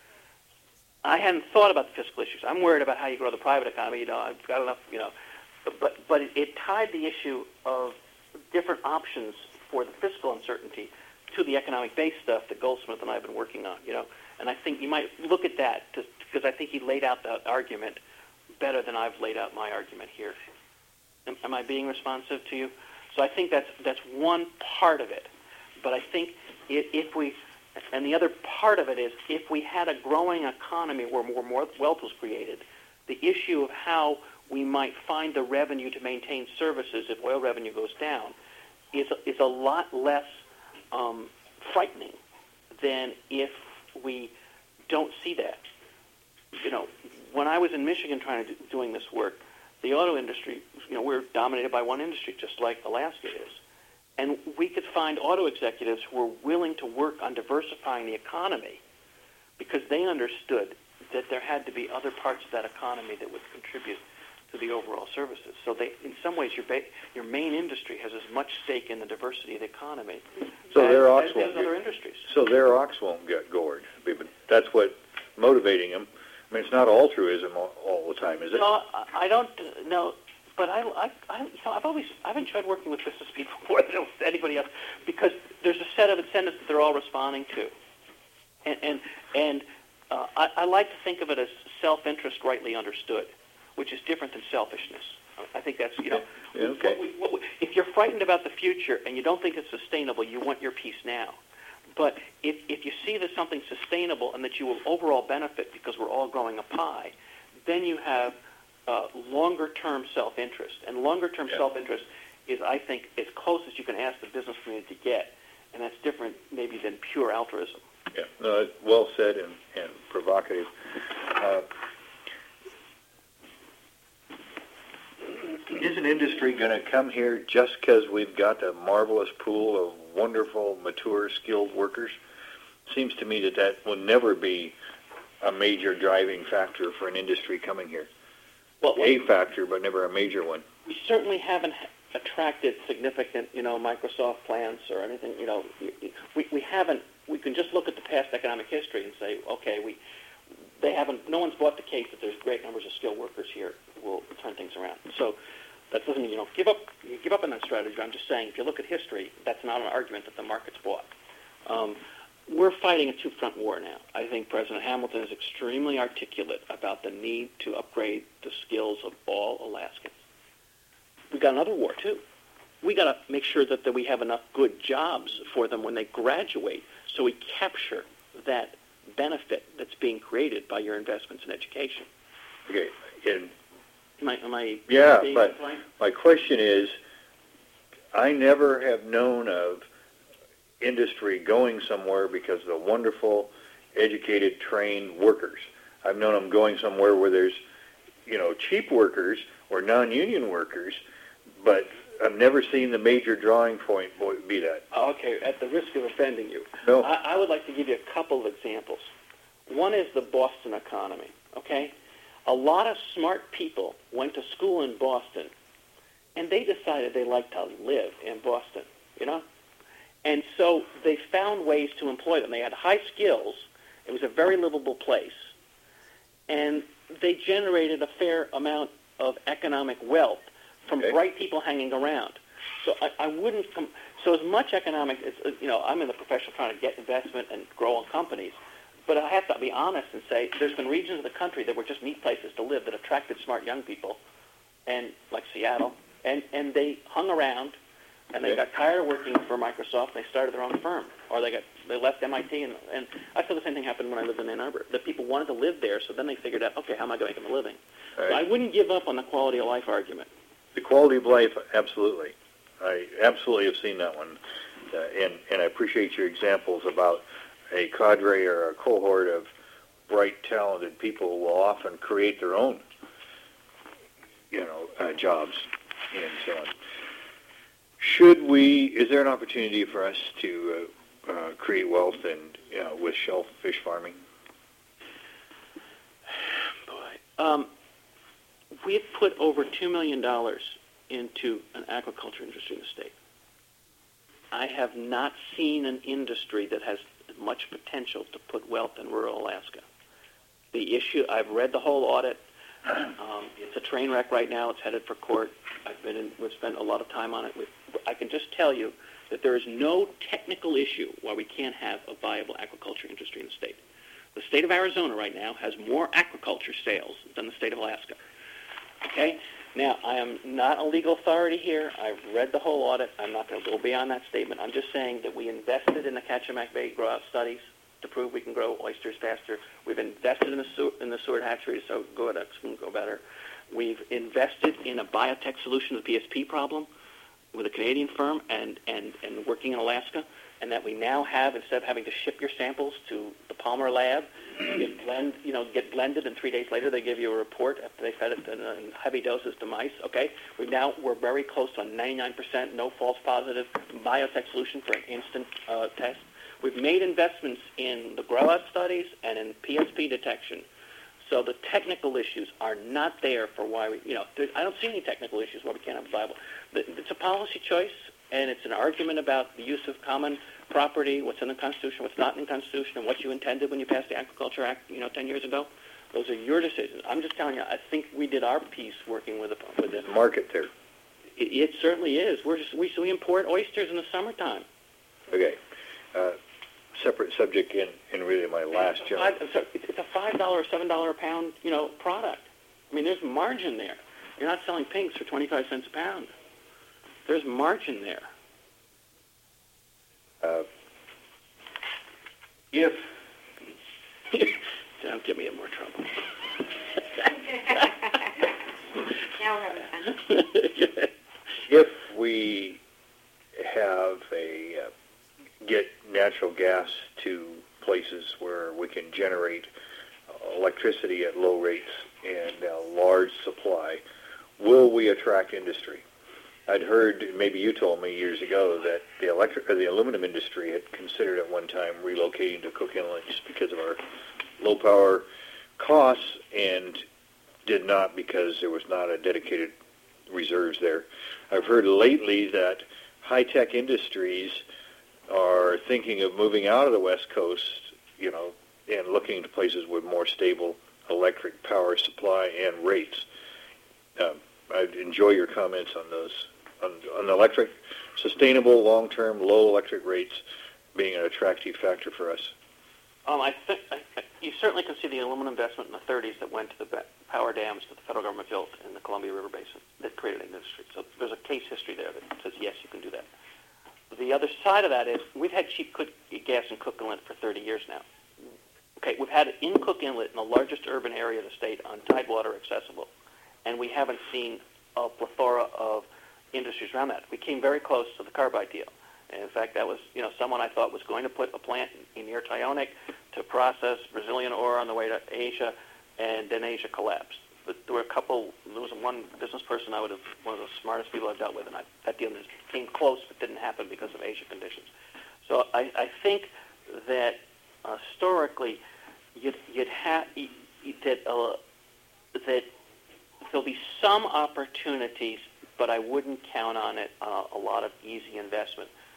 B: I hadn't thought about the fiscal issues. I'm worried about how you grow the private economy. You know, I've got enough, you know, but, but it, it tied the issue of different options for the fiscal uncertainty to the economic-based stuff that Goldsmith and I have been working on, you know. And I think you might look at that because I think he laid out that argument better than I've laid out my argument here. Am, am I being responsive to you? So I think that's that's one part of it. But I think if, if we, and the other part of it is if we had a growing economy where more, more wealth was created, the issue of how we might find the revenue to maintain services if oil revenue goes down is is a lot less um, frightening than if we don't see that. You know, when I was in Michigan trying to do, doing this work, the auto industry, you know, we're dominated by one industry, just like Alaska is. And we could find auto executives who were willing to work on diversifying the economy because they understood that there had to be other parts of that economy that would contribute to the overall services. So they, in some ways, your ba- your main industry has as much stake in the diversity of the economy
E: So
B: as,
E: their ox
B: as
E: won't
B: those other
E: get,
B: industries.
E: so their ox won't get gored. But that's what motivating them. I mean, it's not altruism all, all the time, is it?
B: No, I I don't know, but I, I, I, you know, I've always I've enjoyed working with business people more than anybody else because there's a set of incentives that they're all responding to, and and and uh, I, I like to think of it as self-interest rightly understood, which is different than selfishness. I think that's, you know,
E: Yeah, okay.
B: what we, what we, if you're frightened about the future and you don't think it's sustainable, you want your piece now. But if, if you see there's something sustainable and that you will overall benefit because we're all growing a pie, then you have uh, longer-term self-interest. And longer-term
E: Yeah.
B: self-interest is, I think, as close as you can ask the business community to get, and that's different maybe than pure altruism.
E: Yeah, no, well said and, and provocative. Uh, Isn't industry going to come here just because we've got a marvelous pool of wonderful, mature, skilled workers? Seems to me that that will never be a major driving factor for an industry coming here.
B: Well,
E: A factor, but never a major one.
B: we certainly haven't attracted significant, you know, Microsoft plants or anything, you know. We, we haven't, we can just look at the past economic history and say, okay, we, they haven't, no one's bought the case that there's great numbers of skilled workers here who will turn things around. So that doesn't mean you don't give up, you give up on that strategy. I'm just saying, if you look at history, that's not an argument that the market's bought. Um, we're fighting a two-front war now. I think President Hamilton is extremely articulate about the need to upgrade the skills of all Alaskans. We've got another war, too. We got to make sure that, that we have enough good jobs for them when they graduate so we capture that benefit that's being created by your investments in education.
E: Okay, and
B: Am I, am I
E: yeah,
B: being
E: but
B: compliant?
E: my question is, I never have known of industry going somewhere because of the wonderful, educated, trained workers. I've known them going somewhere where there's, you know, cheap workers or non-union workers, but I've never seen the major drawing point be that.
B: Okay, at the risk of offending you,
E: No.
B: I, I would like to give you a couple of examples. One is the Boston economy, okay? A lot of smart people went to school in Boston, and they decided they liked to live in Boston. you know? And so they found ways to employ them. They had high skills. It was a very livable place. And they generated a fair amount of economic wealth from
E: Okay.
B: bright people hanging around. So I, I wouldn't com- so as much economic, it's, uh, you know, I'm in the profession trying to get investment and grow on companies, but I have to be honest and say there's been regions of the country that were just neat places to live that attracted smart young people, and like Seattle, and, and they hung around, and they
E: Okay.
B: got tired of working for Microsoft, and they started their own firm, or they got they left M I T, and, and I saw the same thing happen when I lived in Ann Arbor. The people wanted to live there, so then they figured out, okay, how am I going to make a living?
E: All
B: So I
E: right.
B: wouldn't give up on the quality of life argument.
E: The quality of life, absolutely. I absolutely have seen that one. Uh, and, and I appreciate your examples about a cadre or a cohort of bright, talented people who will often create their own, you know, uh, jobs and so on. Should we, is there an opportunity for us to uh, uh, create wealth and, you know, with shellfish farming?
B: Boy. Um, we've put over two million dollars into an aquaculture industry in the state. I have not seen an industry that has much potential to put wealth in rural Alaska. The issue, I've read the whole audit. Um, it's a train wreck right now. It's headed for court. I've been in, we've spent a lot of time on it. We've, I can just tell you that there is no technical issue why we can't have a viable aquaculture industry in the state. The state of Arizona right now has more aquaculture sales than the state of Alaska. Okay? Now, I am not a legal authority here. I've read the whole audit. I'm not going to go beyond that statement. I'm just saying that we invested in the Kachemak Bay grow-out studies to prove we can grow oysters faster. We've invested in the Seward, in the Seward hatchery so go, go better. We've invested in a biotech solution to the P S P problem with a Canadian firm and, and, and working in Alaska, and that we now have, instead of having to ship your samples to the Palmer lab, get blend, you know, get blended, and three days later they give you a report after they fed it in, in heavy doses to mice. Okay, we now we're very close to a ninety-nine percent no false positive biotech solution for an instant uh, test. We've made investments in the grow-out studies and in P S P detection. So the technical issues are not there for why we, you know, there, I don't see any technical issues why we can't have a viable. It's a policy choice, and it's an argument about the use of common property, what's in the Constitution, what's not in the Constitution, and what you intended when you passed the Agriculture Act, you know, ten years ago. Those are your decisions. I'm just telling you, I think we did our piece working with, the, with this.
E: Market there.
B: It, it certainly is. We're just, we, so we import oysters in the summertime.
E: Okay. Uh, separate subject in, in really my last job.
B: Five, so it's a five dollar or seven dollar a pound, you know, product. I mean, there's margin there. You're not selling pinks for twenty-five cents a pound. There's margin there.
E: Uh, if
B: Don't get me in more trouble.
C: Now we're having fun.
E: if we have a uh, get natural gas to places where we can generate uh, electricity at low rates and a large supply, will we attract industry? I'd heard, maybe you told me years ago, that the electric or the aluminum industry had considered at one time relocating to Cook Inlet just because of our low power costs, and did not because there was not a dedicated reserves there. I've heard lately that high-tech industries are thinking of moving out of the West Coast, you know, and looking to places with more stable electric power supply and rates. Um, I'd enjoy your comments on those, on, on electric, sustainable, long-term, low electric rates being an attractive factor for us.
B: Um, I think I, I, you certainly can see the aluminum investment in the thirties that went to the ba- power dams that the federal government built in the Columbia River Basin that created an industry. So there's a case history there that says, yes, you can do that. The other side of that is we've had cheap cook, gas in Cook Inlet for thirty years now. Okay, we've had it in Cook Inlet in the largest urban area of the state on tidewater accessible, and we haven't seen a plethora of industries around that. We came very close to the carbide deal. And in fact, that was, you know, someone I thought was going to put a plant in near Tyonek to process Brazilian ore on the way to Asia, and then Asia collapsed. But there were a couple, there was one business person I would have, one of the smartest people I've dealt with, and I, that deal came close but didn't happen because of Asia conditions. So I, I think that uh, historically you'd, you'd have, that, uh, that there'll be some opportunities, but I wouldn't count on it, uh, a lot of easy investment.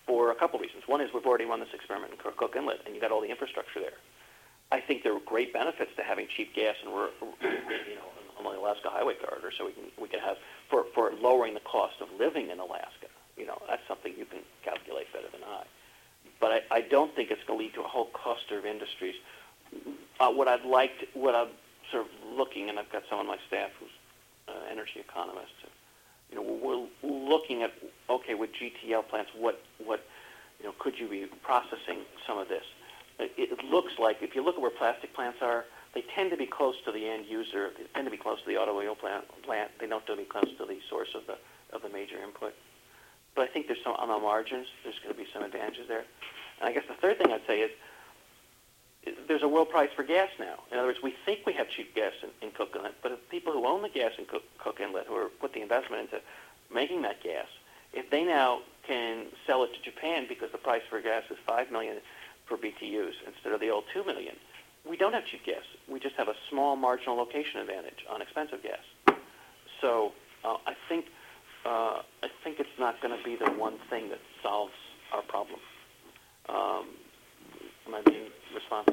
B: for a couple reasons. One is we've already run this experiment in Cook Inlet, and you got all the infrastructure there. I think there are great benefits to having cheap gas and we're, you know, on the Alaska Highway Corridor, so we can we can have for for lowering the cost of living in Alaska. You know, that's something you can calculate better than I. But I, I don't think it's going to lead to a whole cluster of industries. Uh, what I'd like, to, what I'm sort of looking, and I've got someone on my staff who's an uh, energy economist. You know, we're looking at okay with G T L plants, what what you know could you be processing some of this? It, it looks like if you look at where plastic plants are, they tend to be close to the end user. They tend to be close to the automobile plant. plant. They don't tend to be close to the source of the of the major input. But I think there's some on the margins. There's going to be some advantages there. And I guess the third thing I'd say is, is there's a world price for gas now. In other words, we think we have cheap gas in, in Cook Inlet, but if people who own the gas in Cook, Cook Inlet, who are put the investment into making that gas, if they now can sell it to Japan because the price for gas is five million for B T Us instead of the old two million, we don't have cheap gas. We just have a small marginal location advantage on expensive gas. So uh, I think uh, I think it's not going to be the one thing that solves our problem. Um, am I being responsive?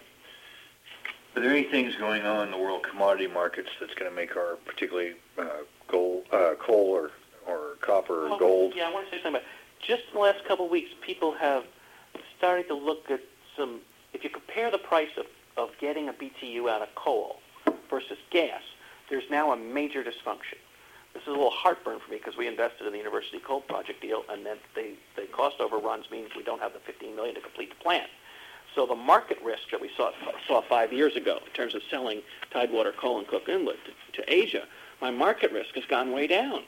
E: Are there any things going on in the world commodity markets that's going to make our particularly uh, gold, uh, coal or, or copper or
B: well,
E: gold?
B: Yeah, I want to say something about it. Just in the last couple of weeks, people have started to look at some, if you compare the price of, of getting a B T U out of coal versus gas, there's now a major dysfunction. This is a little heartburn for me because we invested in the University Coal Project deal, and then the, the cost overruns means we don't have the fifteen million dollars to complete the plant. So the market risk that we saw saw five years ago in terms of selling Tidewater coal and Cook Inlet to, to Asia, my market risk has gone way down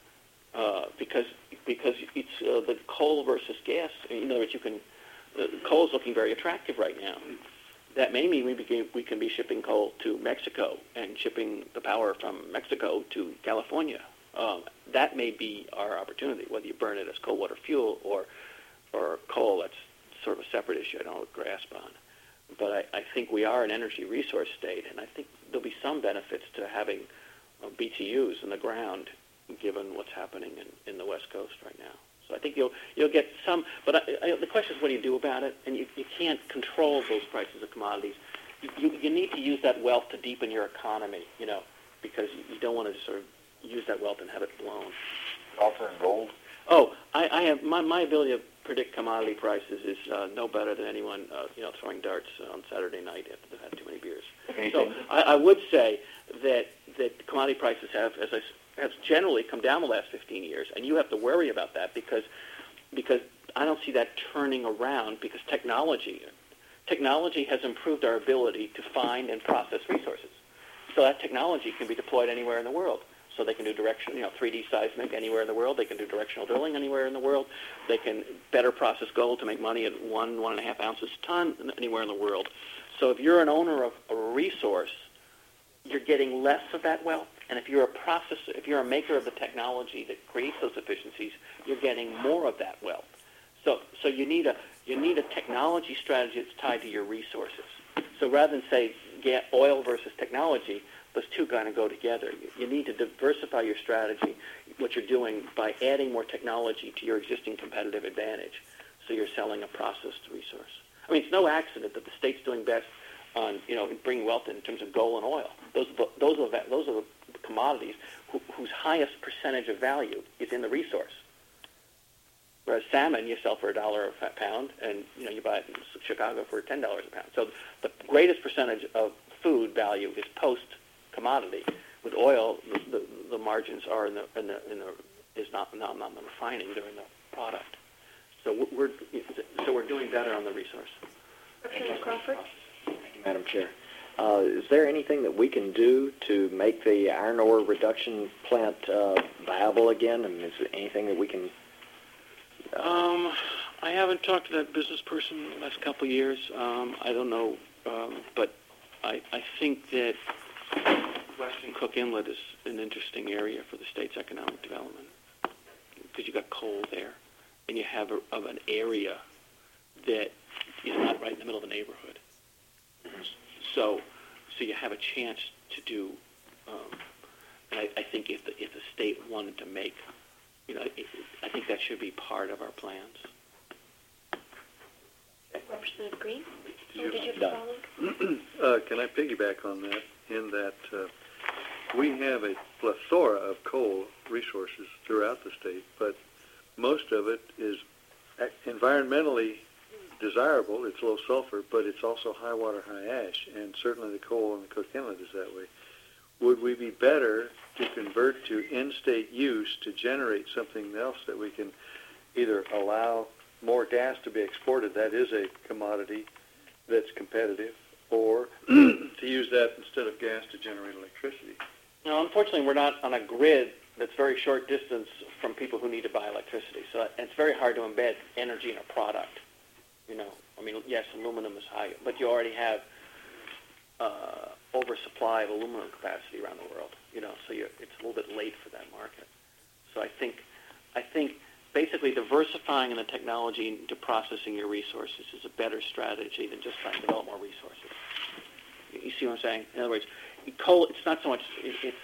B: uh, because because it's uh, the coal versus gas. In other words, you can uh, coal is looking very attractive right now. That may mean we, became, we can be shipping coal to Mexico and shipping the power from Mexico to California. Um, that may be our opportunity, whether you burn it as coal water fuel or or coal. That's sort of a separate issue I don't grasp on. But I, I think we are an energy resource state, and I think there'll be some benefits to having uh, B T Us in the ground, given what's happening in, in the West Coast right now. So I think you'll you'll get some, but I, I, the question is, what do you do about it? And you, you can't control those prices of commodities. You, you, you need to use that wealth to deepen your economy, you know, because you, you don't want to sort of use that wealth and have it blown.
E: Copper and gold?
B: Oh, I, I have my, my ability to predict commodity prices is uh, no better than anyone, uh, you know, throwing darts on Saturday night after they've had too many beers.
E: Anything?
B: So I, I would say that that commodity prices have, as I have generally come down the last fifteen years, and you have to worry about that because because I don't see that turning around because technology technology has improved our ability to find and process resources. So that technology can be deployed anywhere in the world. So they can do direction, you know, three D seismic anywhere in the world. They can do directional drilling anywhere in the world. They can better process gold to make money at one, one and a half ounces a ton anywhere in the world. So if you're an owner of a resource, you're getting less of that wealth. And if you're a processor, if you're a maker of the technology that creates those efficiencies, you're getting more of that wealth. So, so you need a you need a technology strategy that's tied to your resources. So rather than say get oil versus technology, those two kind of go together. You need to diversify your strategy, what you're doing, by adding more technology to your existing competitive advantage. So you're selling a processed resource. I mean, it's no accident that the state's doing best on, you know, bringing wealth in terms of gold and oil. Those those are those are the commodities who, whose highest percentage of value is in the resource. Whereas salmon you sell for a dollar a pound, and you know you buy it in Chicago for ten dollars a pound. So the greatest percentage of food value is post commodity. With oil, the, the, the margins are in the in the in the is not not not in the refining, they're in the product. So we're so we're doing better on the resource.
C: Representative Crawford.
F: Thank you, Madam Chair. Uh, is there anything that we can do to make the iron ore reduction plant uh, viable again? I mean, is there anything that we can? Uh,
B: Um, I haven't talked to that business person in the last couple of years. Um, I don't know, um, but I I think that Western Cook Inlet is an interesting area for the state's economic development because you got coal there, and you have a, of an area that is not right in the middle of a neighborhood. So, so you have a chance to do. Um, and I, I think if the if the state wanted to make, you know, it, I think that should be part of our plans.
C: Representative Green?
D: You-
C: Or did you have a
F: Done.
C: follow?
D: Uh, can I piggyback on that in that uh, we have a plethora of coal resources throughout the state, but most of it is ac- environmentally desirable. It's low sulfur, but it's also high water, high ash, and certainly the coal in the Cook Inlet is that way. Would we be better to convert to in-state use to generate something else that we can either allow more gas to be exported, that is a commodity that's competitive, or to use that instead of gas to generate electricity?
B: No, unfortunately, we're not on a grid that's very short distance from people who need to buy electricity. So it's very hard to embed energy in a product. You know, I mean, yes, aluminum is high, but you already have uh, oversupply of aluminum capacity around the world. You know, so you're, it's a little bit late for that market. So I think, I think basically diversifying in the technology into processing your resources is a better strategy than just trying to develop more resources. You, you see what I'm saying? In other words, coal, it's not so much, it, it's,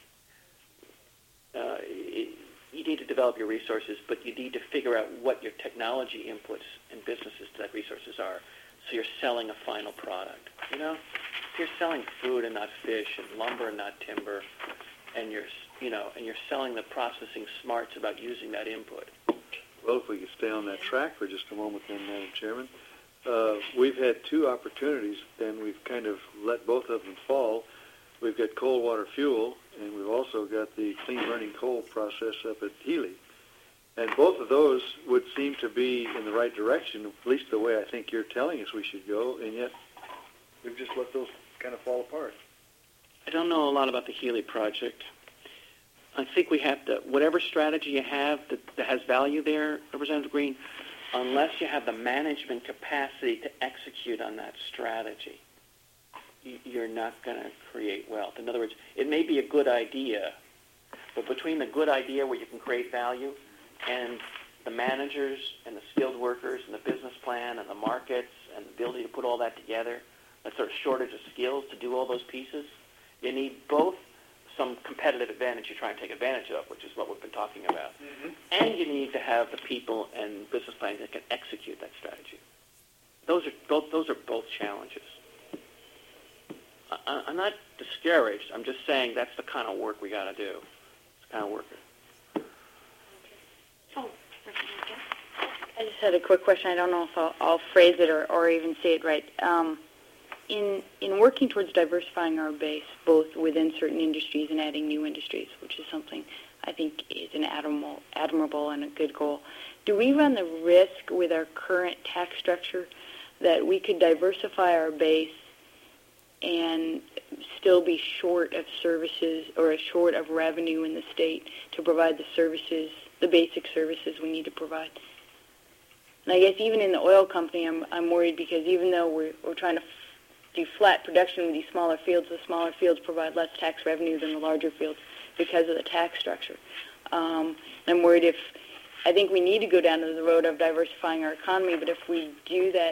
B: uh, uh, it, you need to develop your resources, but you need to figure out what your technology inputs and businesses to that resources are, so you're selling a final product. You know, if you're selling food and not fish, and lumber and not timber, and you're, you know, and you're selling the processing smarts about using that input.
D: Well, if we could stay on that track for just a moment then, Madam Chairman. Uh, we've had two opportunities, and we've kind of let both of them fall. We've got coal water fuel, and we've also got the clean burning coal process up at Healy. And both of those would seem to be in the right direction, at least the way I think you're telling us we should go, and yet we've just let those kind of fall apart.
B: I don't know a lot about the Healy project. I think we have to, whatever strategy you have that, that has value there, Representative Green, unless you have the management capacity to execute on that strategy, you, you're not going to create wealth. In other words, it may be a good idea, but between the good idea where you can create value and the managers and the skilled workers and the business plan and the markets and the ability to put all that together, that sort of shortage of skills to do all those pieces, you need both some competitive advantage you try and take advantage of, which is what we've been talking about. Mm-hmm. And you need to have the people and business plans that can execute that strategy. Those are both, those are both challenges. I, I'm not discouraged. I'm just saying that's the kind of work we got to do. It's the kind of work.
C: Oh, Representative Guest?
G: I just had a quick question. I don't know if I'll, I'll phrase it or, or even say it right. Um, in in working towards diversifying our base, both within certain industries and adding new industries, which is something I think is an admirable, admirable and a good goal, do we run the risk with our current tax structure that we could diversify our base and still be short of services or short of revenue in the state to provide the services, the basic services we need to provide? And I guess even in the oil company, I'm I'm worried because even though we're we're trying to f- do flat production with these smaller fields, the smaller fields provide less tax revenue than the larger fields because of the tax structure. Um, I'm worried if I think we need to go down to the road of diversifying our economy, but if we do that,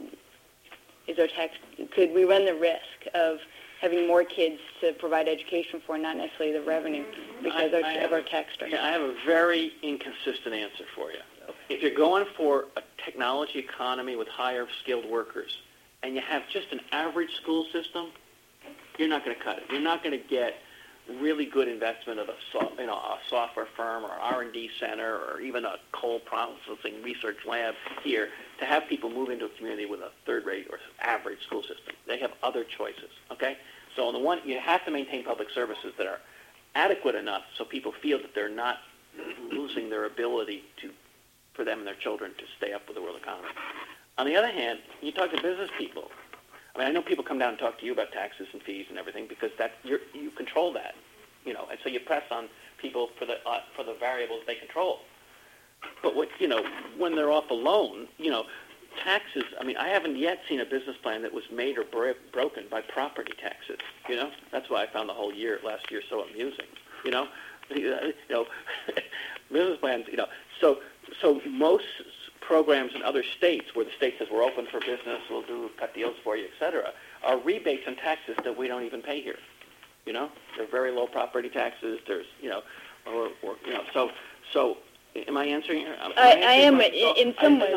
G: is our tax could we run the risk of having more kids to provide education for, not necessarily the revenue because
B: I,
G: of,
B: I
G: of our tax structure?
B: I have a very inconsistent answer for you. If you're going for a technology economy with higher skilled workers and you have just an average school system, you're not going to cut it. You're not going to get really good investment of a, so, you know, a software firm or R and D center or even a coal processing research lab here to have people move into a community with a third-rate or average school system. They have other choices, okay? So on the one, you have to maintain public services that are adequate enough so people feel that they're not losing their ability to for them and their children to stay up with the world economy. On the other hand, you talk to business people. I mean, I know people come down and talk to you about taxes and fees and everything because that you're, you control that, you know, and so you press on people for the uh, for the variables they control. But what you know, when they're off alone, you know, taxes. I mean, I haven't yet seen a business plan that was made or bro- broken by property taxes. You know, that's why I found the whole year last year so amusing. You know, you know, business plans. You know, so. So most programs in other states where the state says we're open for business, we'll do cut deals for you, et cetera, are rebates and taxes that we don't even pay here. You know, they're very low property taxes. There's, you know, or, or you know, so so am I answering? Am
G: I, I am
B: my,
G: in,
B: so
G: in some
B: I,
G: ways.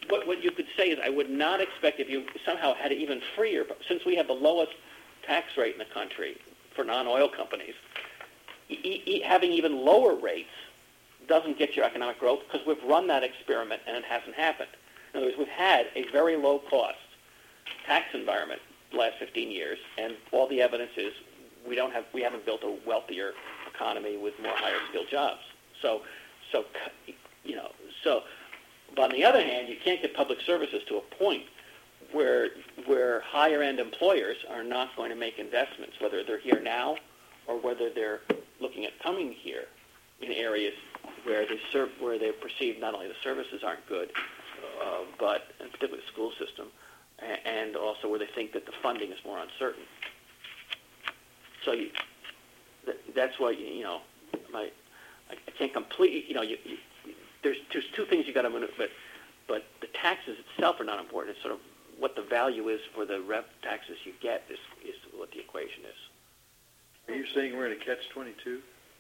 B: what, what you could say is I would not expect if you somehow had it even freer, but since we have the lowest tax rate in the country for non-oil companies, e- e- having even lower rates doesn't get you economic growth because we've run that experiment and it hasn't happened. In other words, we've had a very low-cost tax environment the last fifteen years, and all the evidence is we don't have, we haven't built a wealthier economy with more higher-skilled jobs. So, so you know, so. But on the other hand, you can't get public services to a point where where higher-end employers are not going to make investments, whether they're here now or whether they're looking at coming here in areas where they serve, where they perceive not only the services aren't good, uh, but in particular the school system, and also where they think that the funding is more uncertain. So you, that's why you, you know, my, I can't completely, you know, you, you, there's there's two things you got to maneuver, but but the taxes itself are not important. It's sort of what the value is for the rev taxes you get is is what the equation is.
D: Are you saying we're in a catch twenty-two?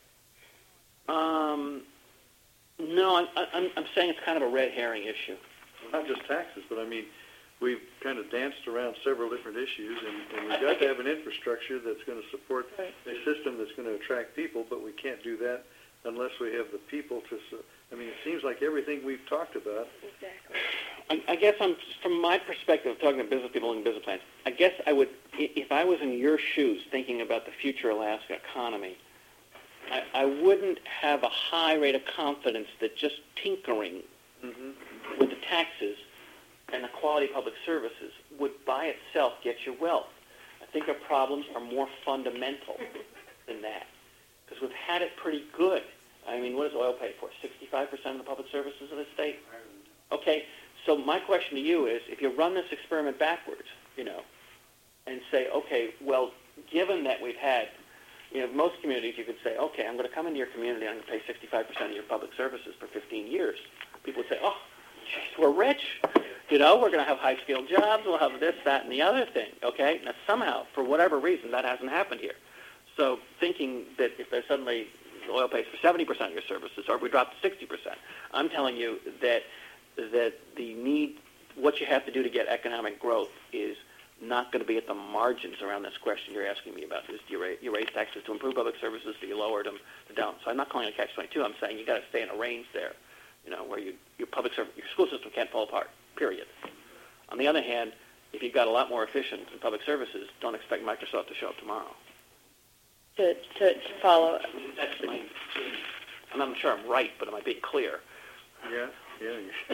B: Um, no, I'm, I'm I'm saying it's kind of a red herring issue.
D: Not just taxes, but I mean, we've kind of danced around several different issues, and, and we've got to have an infrastructure that's going to support a system that's going to attract people, but we can't do that unless we have the people to. I mean, it seems like everything we've talked about.
G: Exactly.
B: I, I guess I'm, from my perspective, talking to business people and business plans, I guess I would, if I was in your shoes thinking about the future Alaska economy, I, I wouldn't have a high rate of confidence that just tinkering mm-hmm. with the taxes and the quality of public services would by itself get you wealth. I think our problems are more fundamental than that, because we've had it pretty good. I mean, what does oil pay for? sixty-five percent of the public services of the state? Okay, so my question to you is, if you run this experiment backwards, you know, and say, okay, well, given that we've had, you know, most communities you could say, okay, I'm going to come into your community, I'm going to pay sixty-five percent of your public services for fifteen years. People would say, oh, geez, we're rich. You know, we're going to have high-skilled jobs, we'll have this, that, and the other thing, okay? Now, somehow, for whatever reason, that hasn't happened here. So thinking that if there's suddenly oil pays for seventy percent of your services, or if we drop to sixty percent, I'm telling you that that the need, what you have to do to get economic growth is not going to be at the margins around this question you're asking me about. Is do you raise, you raise taxes to improve public services? Do you lower them to down? So I'm not calling it a catch twenty-two. I'm saying you got to stay in a range there, you know, where you, your public service, your school system can't fall apart. Period. On the other hand, if you've got a lot more efficient in public services, don't expect Microsoft to show up tomorrow.
G: To, to, to follow.
B: That's my. I'm not sure I'm right, but am I being clear?
D: Yeah, yeah.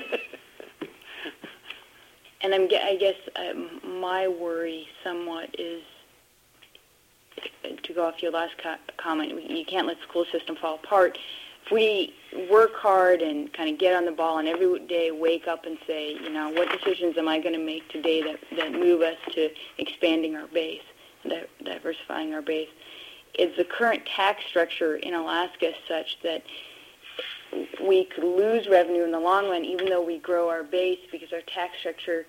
G: And I'm, I guess um, my worry somewhat is, to go off your last co- comment, you can't let the school system fall apart. If we work hard and kind of get on the ball and every day wake up and say, you know, what decisions am I going to make today that, that move us to expanding our base, di- diversifying our base, is the current tax structure in Alaska such that we could lose revenue in the long run even though we grow our base because our tax structure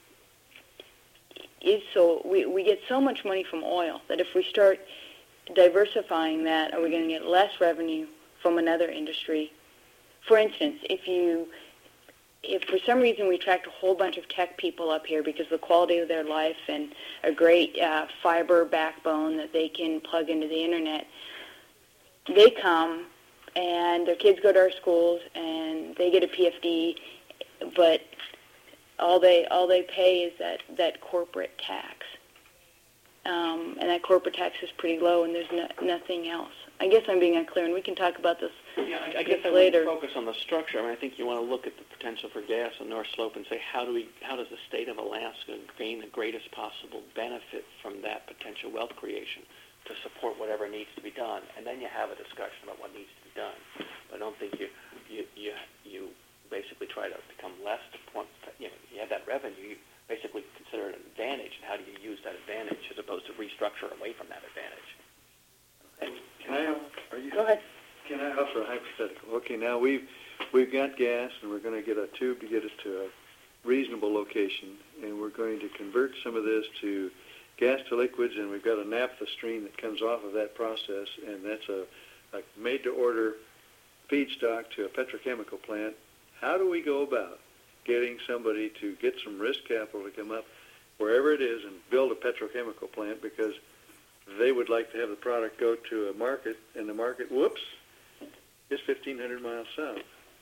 G: is so, we, we get so much money from oil that if we start diversifying that, are we going to get less revenue from another industry? For instance, if you, if for some reason we attract a whole bunch of tech people up here because of the quality of their life and a great uh, fiber backbone that they can plug into the internet, they come and their kids go to our schools and they get a P F D, but all they all they pay is that, that corporate tax. Um, and that corporate tax is pretty low and there's no, nothing else. I guess I'm being unclear, and we can talk about this
B: yeah, I, I guess I
G: later.
B: Focus on the structure. I mean, I think you want to look at the potential for gas on North Slope and say, how do we, how does the state of Alaska gain the greatest possible benefit from that potential wealth creation to support whatever needs to be done? And then you have a discussion about what needs to be done. But I don't think you you you, you basically try to become less. You know, you have that revenue. You basically consider it an advantage, and how do you use that advantage as opposed to restructure away from that advantage?
D: And can I? Are you?
G: Go ahead.
D: Can I offer a hypothetical? Okay, now we've we've got gas, and we're going to get a tube to get it to a reasonable location, and we're going to convert some of this to gas to liquids, and we've got a naphtha stream that comes off of that process, and that's a, a made-to-order feedstock to a petrochemical plant. How do we go about getting somebody to get some risk capital to come up wherever it is and build a petrochemical plant because they would like to have the product go to a market, and the market, whoops, is fifteen hundred miles south.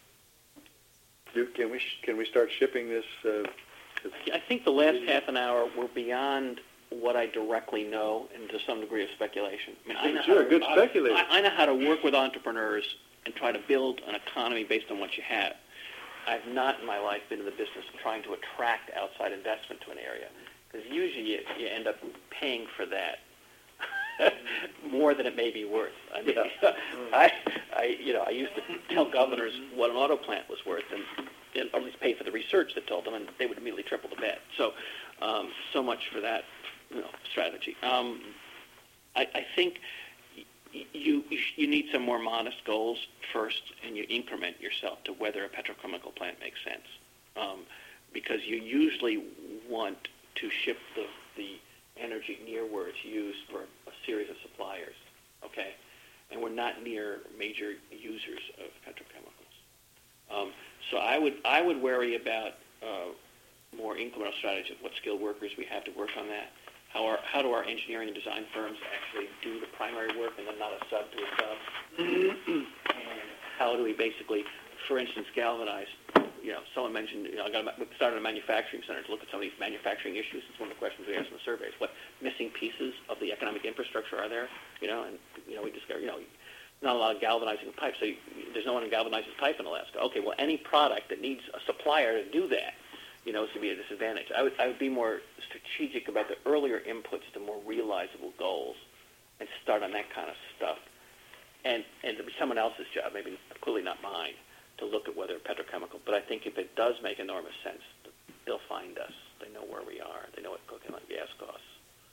D: Do, can we sh- can we start shipping this? Uh,
B: I think the last half an hour we're beyond what I directly know and to some degree of speculation. I mean, I know
D: You're
B: how
D: a
B: to,
D: good
B: I-
D: speculator.
B: I, I know how to work with entrepreneurs and try to build an economy based on what you have. I've not in my life been in the business of trying to attract outside investment to an area, because usually you, you end up paying for that more than it may be worth. I mean, I, I, you know, I used to tell governors what an auto plant was worth, and and at least pay for the research that told them, and they would immediately triple the bet. So, um, so much for that, you know, strategy. Um, I, I think y- you you need some more modest goals first, and you increment yourself to whether a petrochemical plant makes sense, um, because you usually want to ship the the energy near where it's used for a series of suppliers, okay? And we're not near major users of petrochemicals. Um, so I would I would worry about uh, more incremental strategy of what skilled workers we have to work on that. How are how do our engineering and design firms actually do the primary work and then not a sub to a sub? And how do we basically, for instance, galvanize? You know, someone mentioned, you know, I got a, we started a manufacturing center to look at some of these manufacturing issues. It's one of the questions we asked in the surveys. What missing pieces of the economic infrastructure are there? You know, and, you know, we discovered, you know, not a lot of galvanizing pipe. So you, there's no one who galvanizes pipe in Alaska. Okay, well, any product that needs a supplier to do that, you know, is to be a disadvantage. I would, I would be more strategic about the earlier inputs to more realizable goals and start on that kind of stuff. And, and it'll be someone else's job, maybe clearly not mine, to look at whether petrochemical. But I think if it does make enormous sense, they'll find us. They know where we are. They know what cooking like gas costs.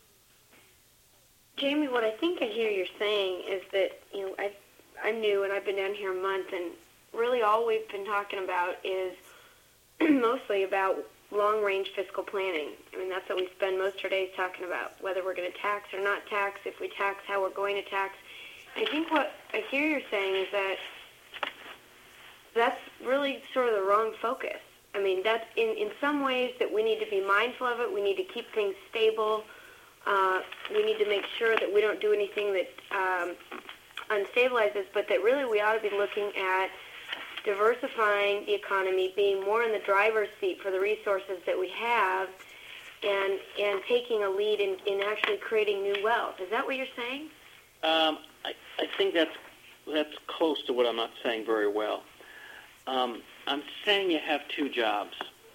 C: Jamie, what I think I hear you're saying is that, you know, I, I'm new and I've been down here a month, and really all we've been talking about is mostly about long-range fiscal planning. I mean, that's what we spend most of our days talking about, whether we're going to tax or not tax, if we tax, how we're going to tax. I think what I hear you're saying is that that's really sort of the wrong focus. I mean, that's in, in some ways that we need to be mindful of it. We need to keep things stable. Uh, we need to make sure that we don't do anything that um, unstabilizes, but that really we ought to be looking at diversifying the economy, being more in the driver's seat for the resources that we have, and and taking a lead in, in actually creating new wealth. Is that what you're saying?
B: Um, I, I think that's that's close to what I'm not saying very well. Um, I'm saying you have two jobs.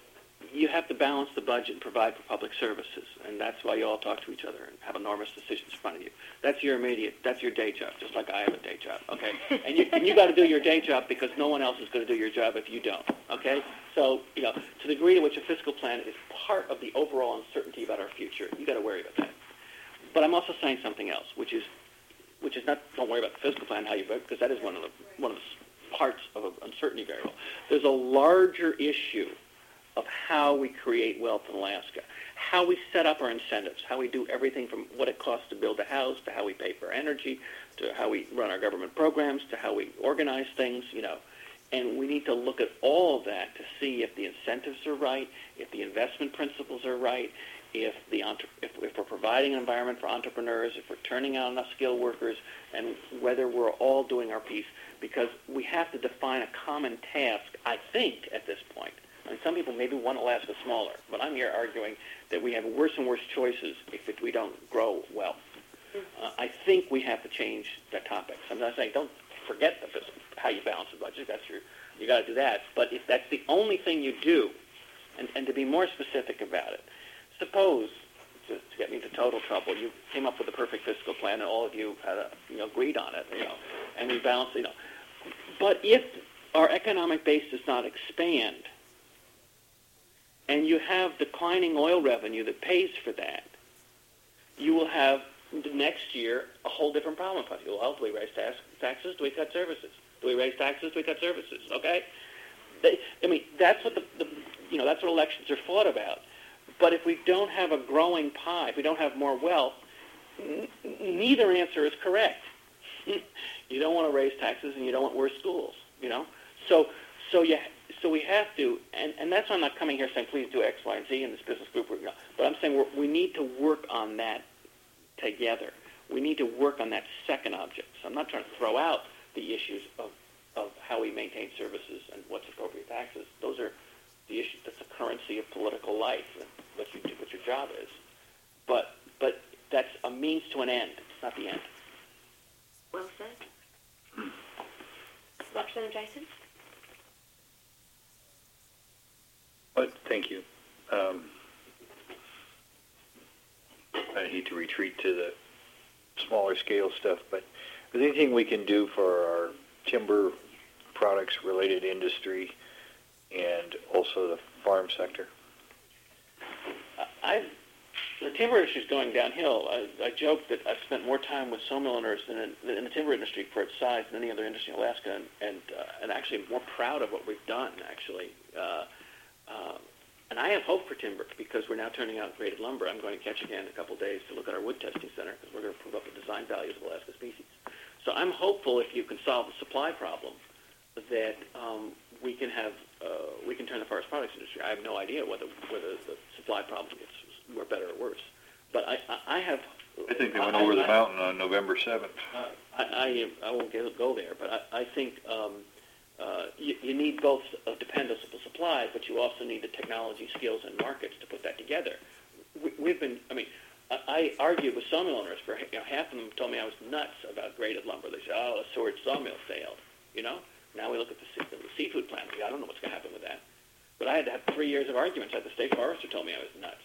B: You have to balance the budget and provide for public services, and that's why you all talk to each other and have enormous decisions in front of you. That's your immediate, that's your day job, just like I have a day job, okay? And you, and you got to do your day job because no one else is going to do your job if you don't, okay? So, you know, to the degree to which a fiscal plan is part of the overall uncertainty about our future, you got to worry about that. But I'm also saying something else, which is, which is not, don't worry about the fiscal plan, how you vote, because that is one of the one of the parts of an uncertainty variable. There's a larger issue of how we create wealth in Alaska, how we set up our incentives, how we do everything from what it costs to build a house, to how we pay for energy, to how we run our government programs, to how we organize things, you know. And we need to look at all of that to see if the incentives are right, if the investment principles are right, if the entre- if, if we're providing an environment for entrepreneurs, if we're turning out enough skilled workers, and whether we're all doing our piece. Because we have to define a common task, I think, at this point. I mean, some people maybe want Alaska smaller, but I'm here arguing that we have worse and worse choices if it, we don't grow wealth. Uh, I think we have to change the topics. I'm not saying don't forget the fiscal, how you balance the budget. That's your, you got to do that. But if that's the only thing you do, and, and to be more specific about it, suppose, to, to get me into total trouble, you came up with a perfect fiscal plan, and all of you had a, you know, agreed on it, you know, and we balanced, you know. But if our economic base does not expand, and you have declining oil revenue that pays for that, you will have next year a whole different problem. You'll well, do we raise tax, taxes? Do we cut services? Do we raise taxes? Do we cut services? Okay, they, I mean that's what the, the you know that's what elections are fought about. But if we don't have a growing pie, if we don't have more wealth, n- neither answer is correct. You don't want to raise taxes, and you don't want worse schools. You know, so so you so we have to, and, and that's why I'm not coming here saying, please do X, Y, and Z in this business group. You know, but I'm saying we're, we need to work on that together. We need to work on that second object. So I'm not trying to throw out the issues of, of how we maintain services and what's appropriate taxes. Those are the issues. That's the currency of political life, and what you do, what your job is. But but that's a means to an end. It's not the end.
C: Well said. Representative Dyson?
E: But thank you. Um, I hate to retreat to the smaller scale stuff, but is there anything we can do for our timber products related industry and also the farm sector?
B: I've, the timber industry is going downhill. I, I joke that I've spent more time with sawmill owners than in, in the timber industry for its size than any other industry in Alaska, and and, uh, and actually more proud of what we've done, actually. Uh, uh, and I have hope for timber because we're now turning out graded lumber. I'm going to Ketchikan in a couple of days to look at our wood testing center because we're going to prove up the design values of Alaska species. So I'm hopeful if you can solve the supply problem that um, we can have uh, we can turn the forest products industry. I have no idea whether whether the supply problem gets more better or worse, but I I, I have.
E: I think they went
B: I,
E: over
B: I,
E: the
B: I,
E: mountain on November seventh.
B: Uh, I, I I won't get, go there, but I I think um, uh, you, you need both a dependable supply, but you also need the technology, skills, and markets to put that together. We, we've been, I mean. I argued with sawmill owners for, you know, half of them told me I was nuts about graded lumber. They said, oh, the Seward sawmill failed, you know? Now we look at the, the seafood plant. I don't know what's going to happen with that. But I had to have three years of arguments. I had the state forester told me I was nuts.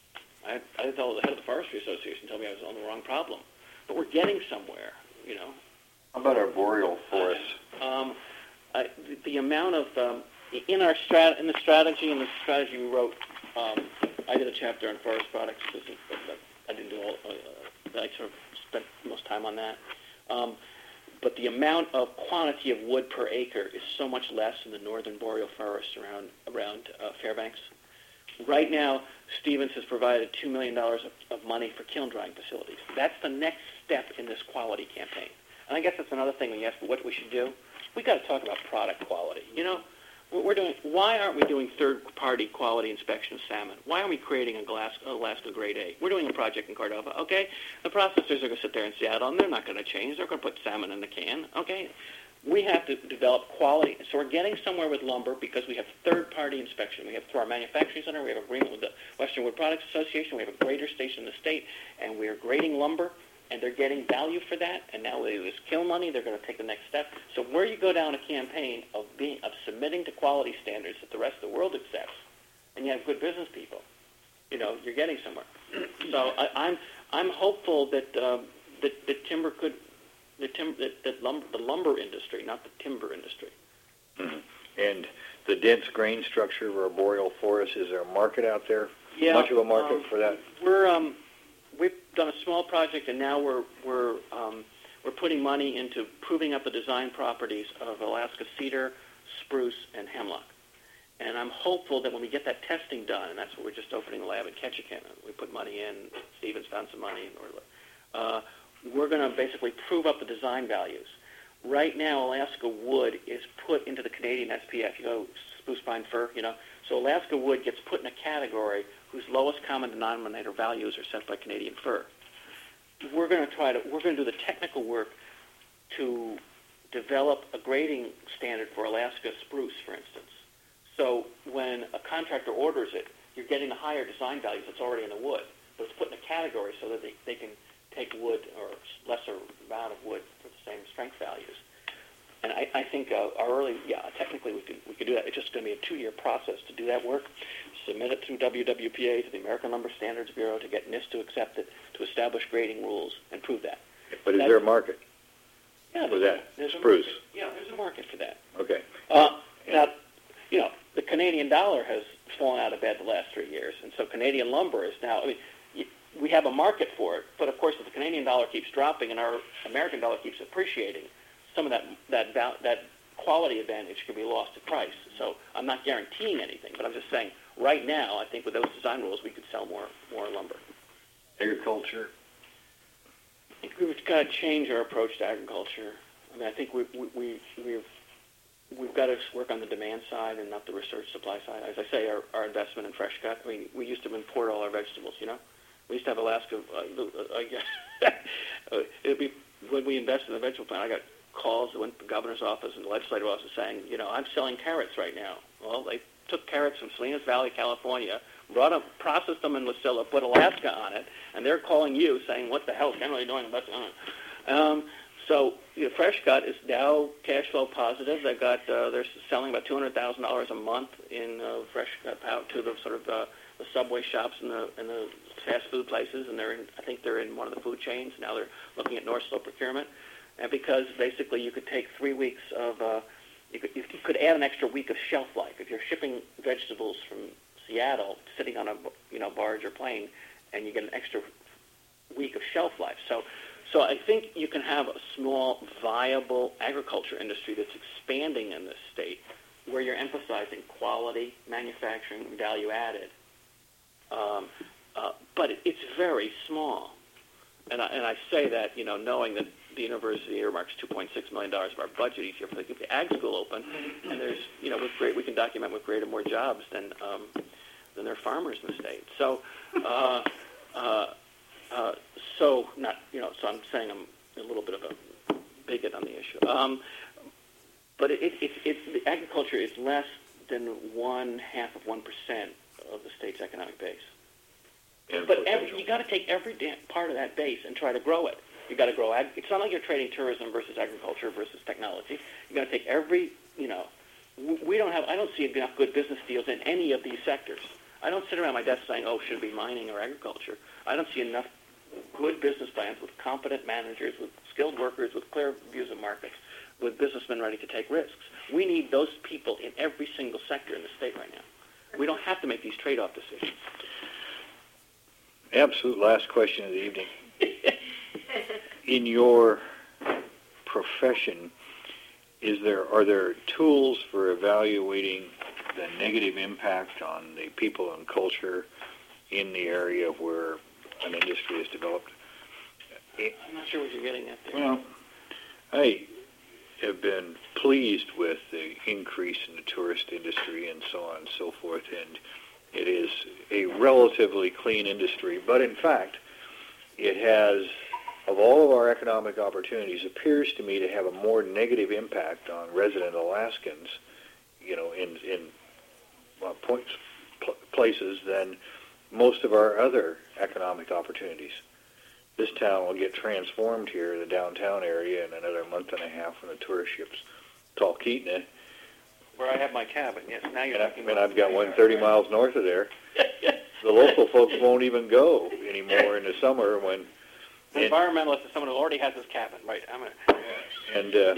B: I had, I had the head of the Forestry Association told me I was on the wrong problem. But we're getting somewhere, you know?
E: How about our boreal forests?
B: Um, I, the, the amount of, um, in our strat, in the strategy, in the strategy we wrote, um, I did a chapter on forest products. This is, I didn't do all, uh, I sort of spent most time on that. Um, but the amount of quantity of wood per acre is so much less in the northern boreal forest around around uh, Fairbanks. Right now, Stevens has provided two million dollars of, of money for kiln drying facilities. That's the next step in this quality campaign. And I guess that's another thing when you ask what we should do. We've got to talk about product quality. You know, we're doing. Why aren't we doing third-party quality inspection of salmon? Why aren't we creating a glass, Alaska Grade A? We're doing a project in Cordova. Okay, the processors are going to sit there in Seattle, and they're not going to change. They're going to put salmon in the can. Okay, we have to develop quality. So we're getting somewhere with lumber because we have third-party inspection. We have through our manufacturing center. We have agreement with the Western Wood Products Association. We have a grader station in the state, and we are grading lumber. And they're getting value for that, and now with this kill money, they're going to take the next step. So where you go down a campaign of being of submitting to quality standards that the rest of the world accepts, and you have good business people, you know, you're getting somewhere. So I, I'm I'm hopeful that um, that, that timber could the tim that, that lumber the lumber industry, not the timber industry.
E: Mm-hmm. And the dense grain structure of our boreal forest, is there a market out there?
B: Yeah,
E: much of a market
B: um,
E: for that?
B: We're um. We've done a small project, and now we're we're um, we're putting money into proving up the design properties of Alaska cedar, spruce, and hemlock. And I'm hopeful that when we get that testing done, and that's what we're just opening the lab in Ketchikan, we put money in. Stevens found some money, or uh, we're going to basically prove up the design values. Right now, Alaska wood is put into the Canadian S P F. You know, spruce, pine, fir. You know, so Alaska wood gets put in a category whose lowest common denominator values are set by Canadian fir. We're going to try to, we're going to do the technical work to develop a grading standard for Alaska spruce, for instance. So when a contractor orders it, you're getting the higher design values that's already in the wood, but it's put in a category so that they, they can take wood or lesser amount of wood for the same strength values. And I, I think uh, our early, yeah, technically we could we could do that. It's just going to be a two-year process to do that work. Submit it through W W P A to the American Lumber Standards Bureau to get NIST to accept it, to establish grading rules, and prove that.
E: But is
B: That's,
E: there a market
B: yeah,
E: for that?
B: There's
E: Spruce.
B: A yeah, there's a market for that.
E: Okay.
B: Uh, now, you know, the Canadian dollar has fallen out of bed the last three years, and so Canadian lumber is now. I mean, y- we have a market for it, but of course, if the Canadian dollar keeps dropping and our American dollar keeps appreciating, some of that that val- that quality advantage could be lost to price. So I'm not guaranteeing anything, but I'm just saying right now, I think with those design rules, we could sell more more lumber.
E: Agriculture.
B: I think we've got to change our approach to agriculture. I mean, I think we we, we we've we've got got to work on the demand side and not the research supply side. As I say, our, our investment in fresh cut. I mean, we used to import all our vegetables. You know, we used to have Alaska. Uh, I guess it'd be when we invested in the vegetable plant. I got calls that went to the governor's office and the legislative office saying, you know, I'm selling carrots right now. Well, they took carrots from Salinas Valley, California, brought them, processed them in Wasilla, put Alaska on it, and they're calling you saying, what the hell is Generally doing? That's, uh. um, so you know, Fresh Cut is now cash flow positive. They've got uh, they're selling about two hundred thousand dollars a month in uh, Fresh Cut out to the sort of uh, the Subway shops and the and the fast food places, and they're in, I think they're in one of the food chains now. They're looking at North Slope procurement, and because basically you could take three weeks of uh, you could you could add an extra week of shelf life if you're shipping vegetables from Seattle, sitting on a you know barge or plane, and you get an extra week of shelf life. So, so I think you can have a small, viable agriculture industry that's expanding in this state, where you're emphasizing quality, manufacturing, value added. Um, uh, but it, it's very small, and I, and I say that you know knowing that the university earmarks two point six million dollars of our budget each year for the, keep the ag school open, and there's you know with great we can document we've created more jobs than um, than there are farmers in the state. So, uh, uh, uh, so not you know so I'm saying I'm a little bit of a bigot on the issue. Um, but it, it, it, it the agriculture is less than one half of one percent of the state's economic base.
E: And
B: But every, you got to take every damn part of that base and try to grow it. You got to grow ag. It's not like you're trading tourism versus agriculture versus technology. You got to take every, you know, we don't have. I don't see enough good business deals in any of these sectors. I don't sit around my desk saying, "Oh, should it be mining or agriculture?" I don't see enough good business plans with competent managers, with skilled workers, with clear views of markets, with businessmen ready to take risks. We need those people in every single sector in the state right now. We don't have to make these trade-off decisions.
E: Absolute last question of the evening. In your profession, is there are there tools for evaluating the negative impact on the people and culture in the area where an industry is developed?
B: I'm not sure what you're getting at there.
E: Well, I have been pleased with the increase in the tourist industry and so on and so forth, and it is a relatively clean industry, but in fact, it has, of all of our economic opportunities, appears to me to have a more negative impact on resident Alaskans, you know, in in uh, points, pl- places than most of our other economic opportunities. This town will get transformed here, the downtown area, in another month and a half when the tourist ships Talkeetna.
B: Where I have my cabin, yes. Now you're
E: And, I,
B: talking
E: and
B: about
E: I've got one thirty miles north of there. The local folks won't even go anymore in the summer when...
B: An environmentalist is someone who already has his cabin, right? I'm a,
E: and uh,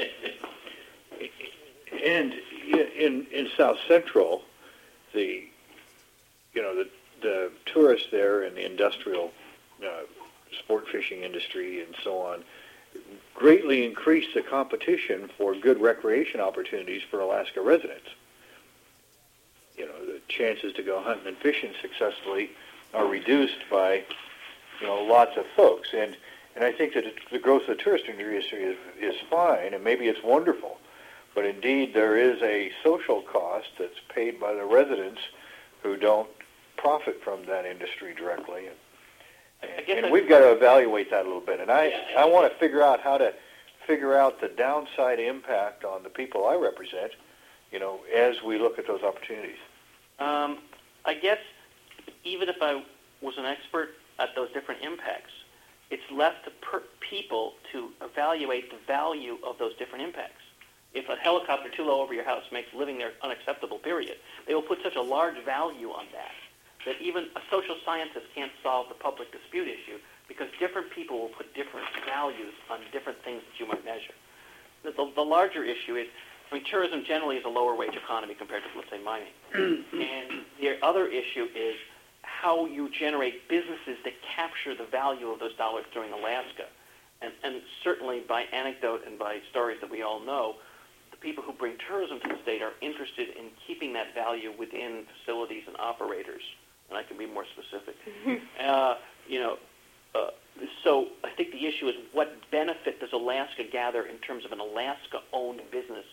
E: and in in South Central, the you know the the tourists there and the industrial uh, sport fishing industry and so on greatly increase the competition for good recreation opportunities for Alaska residents. You know, the chances to go hunting and fishing successfully are reduced by, you know, lots of folks. And and I think that the growth of the tourist industry is, is fine, and maybe it's wonderful. But indeed, there is a social cost that's paid by the residents who don't profit from that industry directly. And, and we've got to evaluate that a little bit. And I, I want to figure out how to figure out the downside impact on the people I represent, you know, as we look at those opportunities.
B: Um, I guess even if I was an expert at those different impacts, it's left to per- people to evaluate the value of those different impacts. If a helicopter too low over your house makes living there unacceptable, period, they will put such a large value on that that even a social scientist can't solve the public dispute issue because different people will put different values on different things that you might measure. The, the, the larger issue is, I mean, tourism generally is a lower wage economy compared to, let's say, mining. And the other issue is how you generate businesses that capture the value of those dollars during Alaska. And, and certainly by anecdote and by stories that we all know, the people who bring tourism to the state are interested in keeping that value within facilities and operators. And I can be more specific. uh, you know, uh, so I think the issue is what benefit does Alaska gather in terms of an Alaska-owned business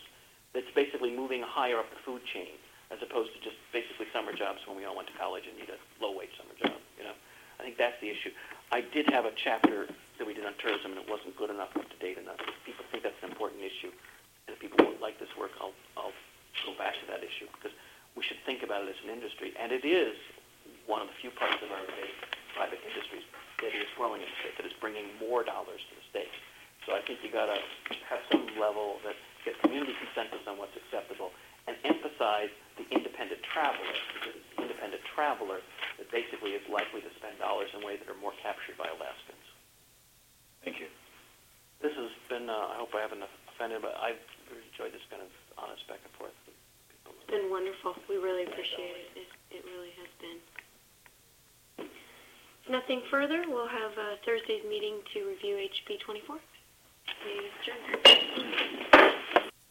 B: that's basically moving higher up the food chain, as opposed to just basically summer jobs when we all went to college and need a low-wage summer job, you know. I think that's the issue. I did have a chapter that we did on tourism, and it wasn't good enough, up to date enough. If people think that's an important issue, and if people won't like this work, I'll, I'll go back to that issue, because we should think about it as an industry, and it is one of the few parts of our state, private industries, that is growing in the state, that is bringing more dollars to the state. So I think you got to have some level that gets community consensus on what's acceptable, and emphasize the independent traveler, because it's the independent traveler that basically is likely to spend dollars in ways that are more captured by Alaskans.
E: Thank you.
B: This has been, uh, I hope I haven't offended, but I've enjoyed this kind of honest back and forth with people.
C: It's been wonderful. We really appreciate it. It, it really has been. If nothing further, we'll have uh, Thursday's meeting to review H B twenty-four. Meeting is adjourned.